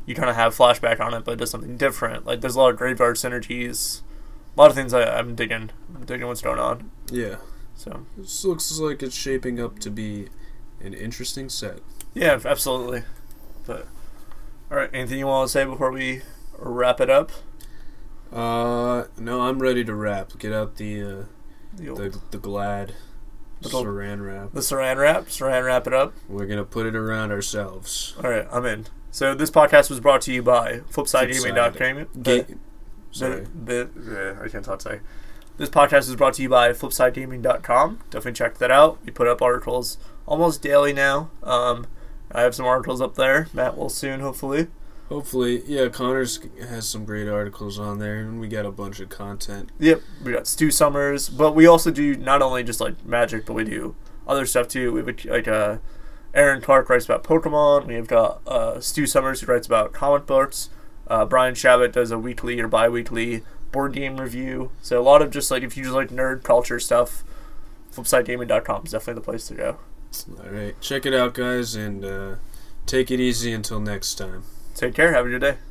you kind of have flashback on it, but it does something different. Like there's a lot of graveyard synergies, a lot of things I, I'm digging. I'm digging what's going on. Yeah. So this looks like it's shaping up to be an interesting set. Yeah, absolutely. But all right, anything you want to say before we wrap it up? Uh, no, I'm ready to wrap. Get out the uh, The, old, the the Glad Little- Saran wrap. the Saran wrap. Saran wrap it up. We're gonna put it around ourselves. All right, I'm in. So this podcast was brought to you by Flipside Gaming dot com. Ga- The- Sorry. The, the, I can't talk today. This podcast is brought to you by Flipside Gaming dot com. Definitely check that out. We put up articles almost daily now. Um, I have some articles up there. Matt will soon, hopefully. Hopefully, yeah. Connor's has some great articles on there, and we got a bunch of content. Yep, we got Stu Summers, but we also do not only just like Magic, but we do other stuff too. We have like uh, Aaron Clark writes about Pokemon. We have got uh, Stu Summers who writes about comic books. Uh, Brian Shabbat does a weekly or bi-weekly board game review. So a lot of just like if you just like nerd culture stuff, Flipside Gaming dot com is definitely the place to go. All right, check it out, guys, and uh, take it easy until next time. Take care. Have a good day.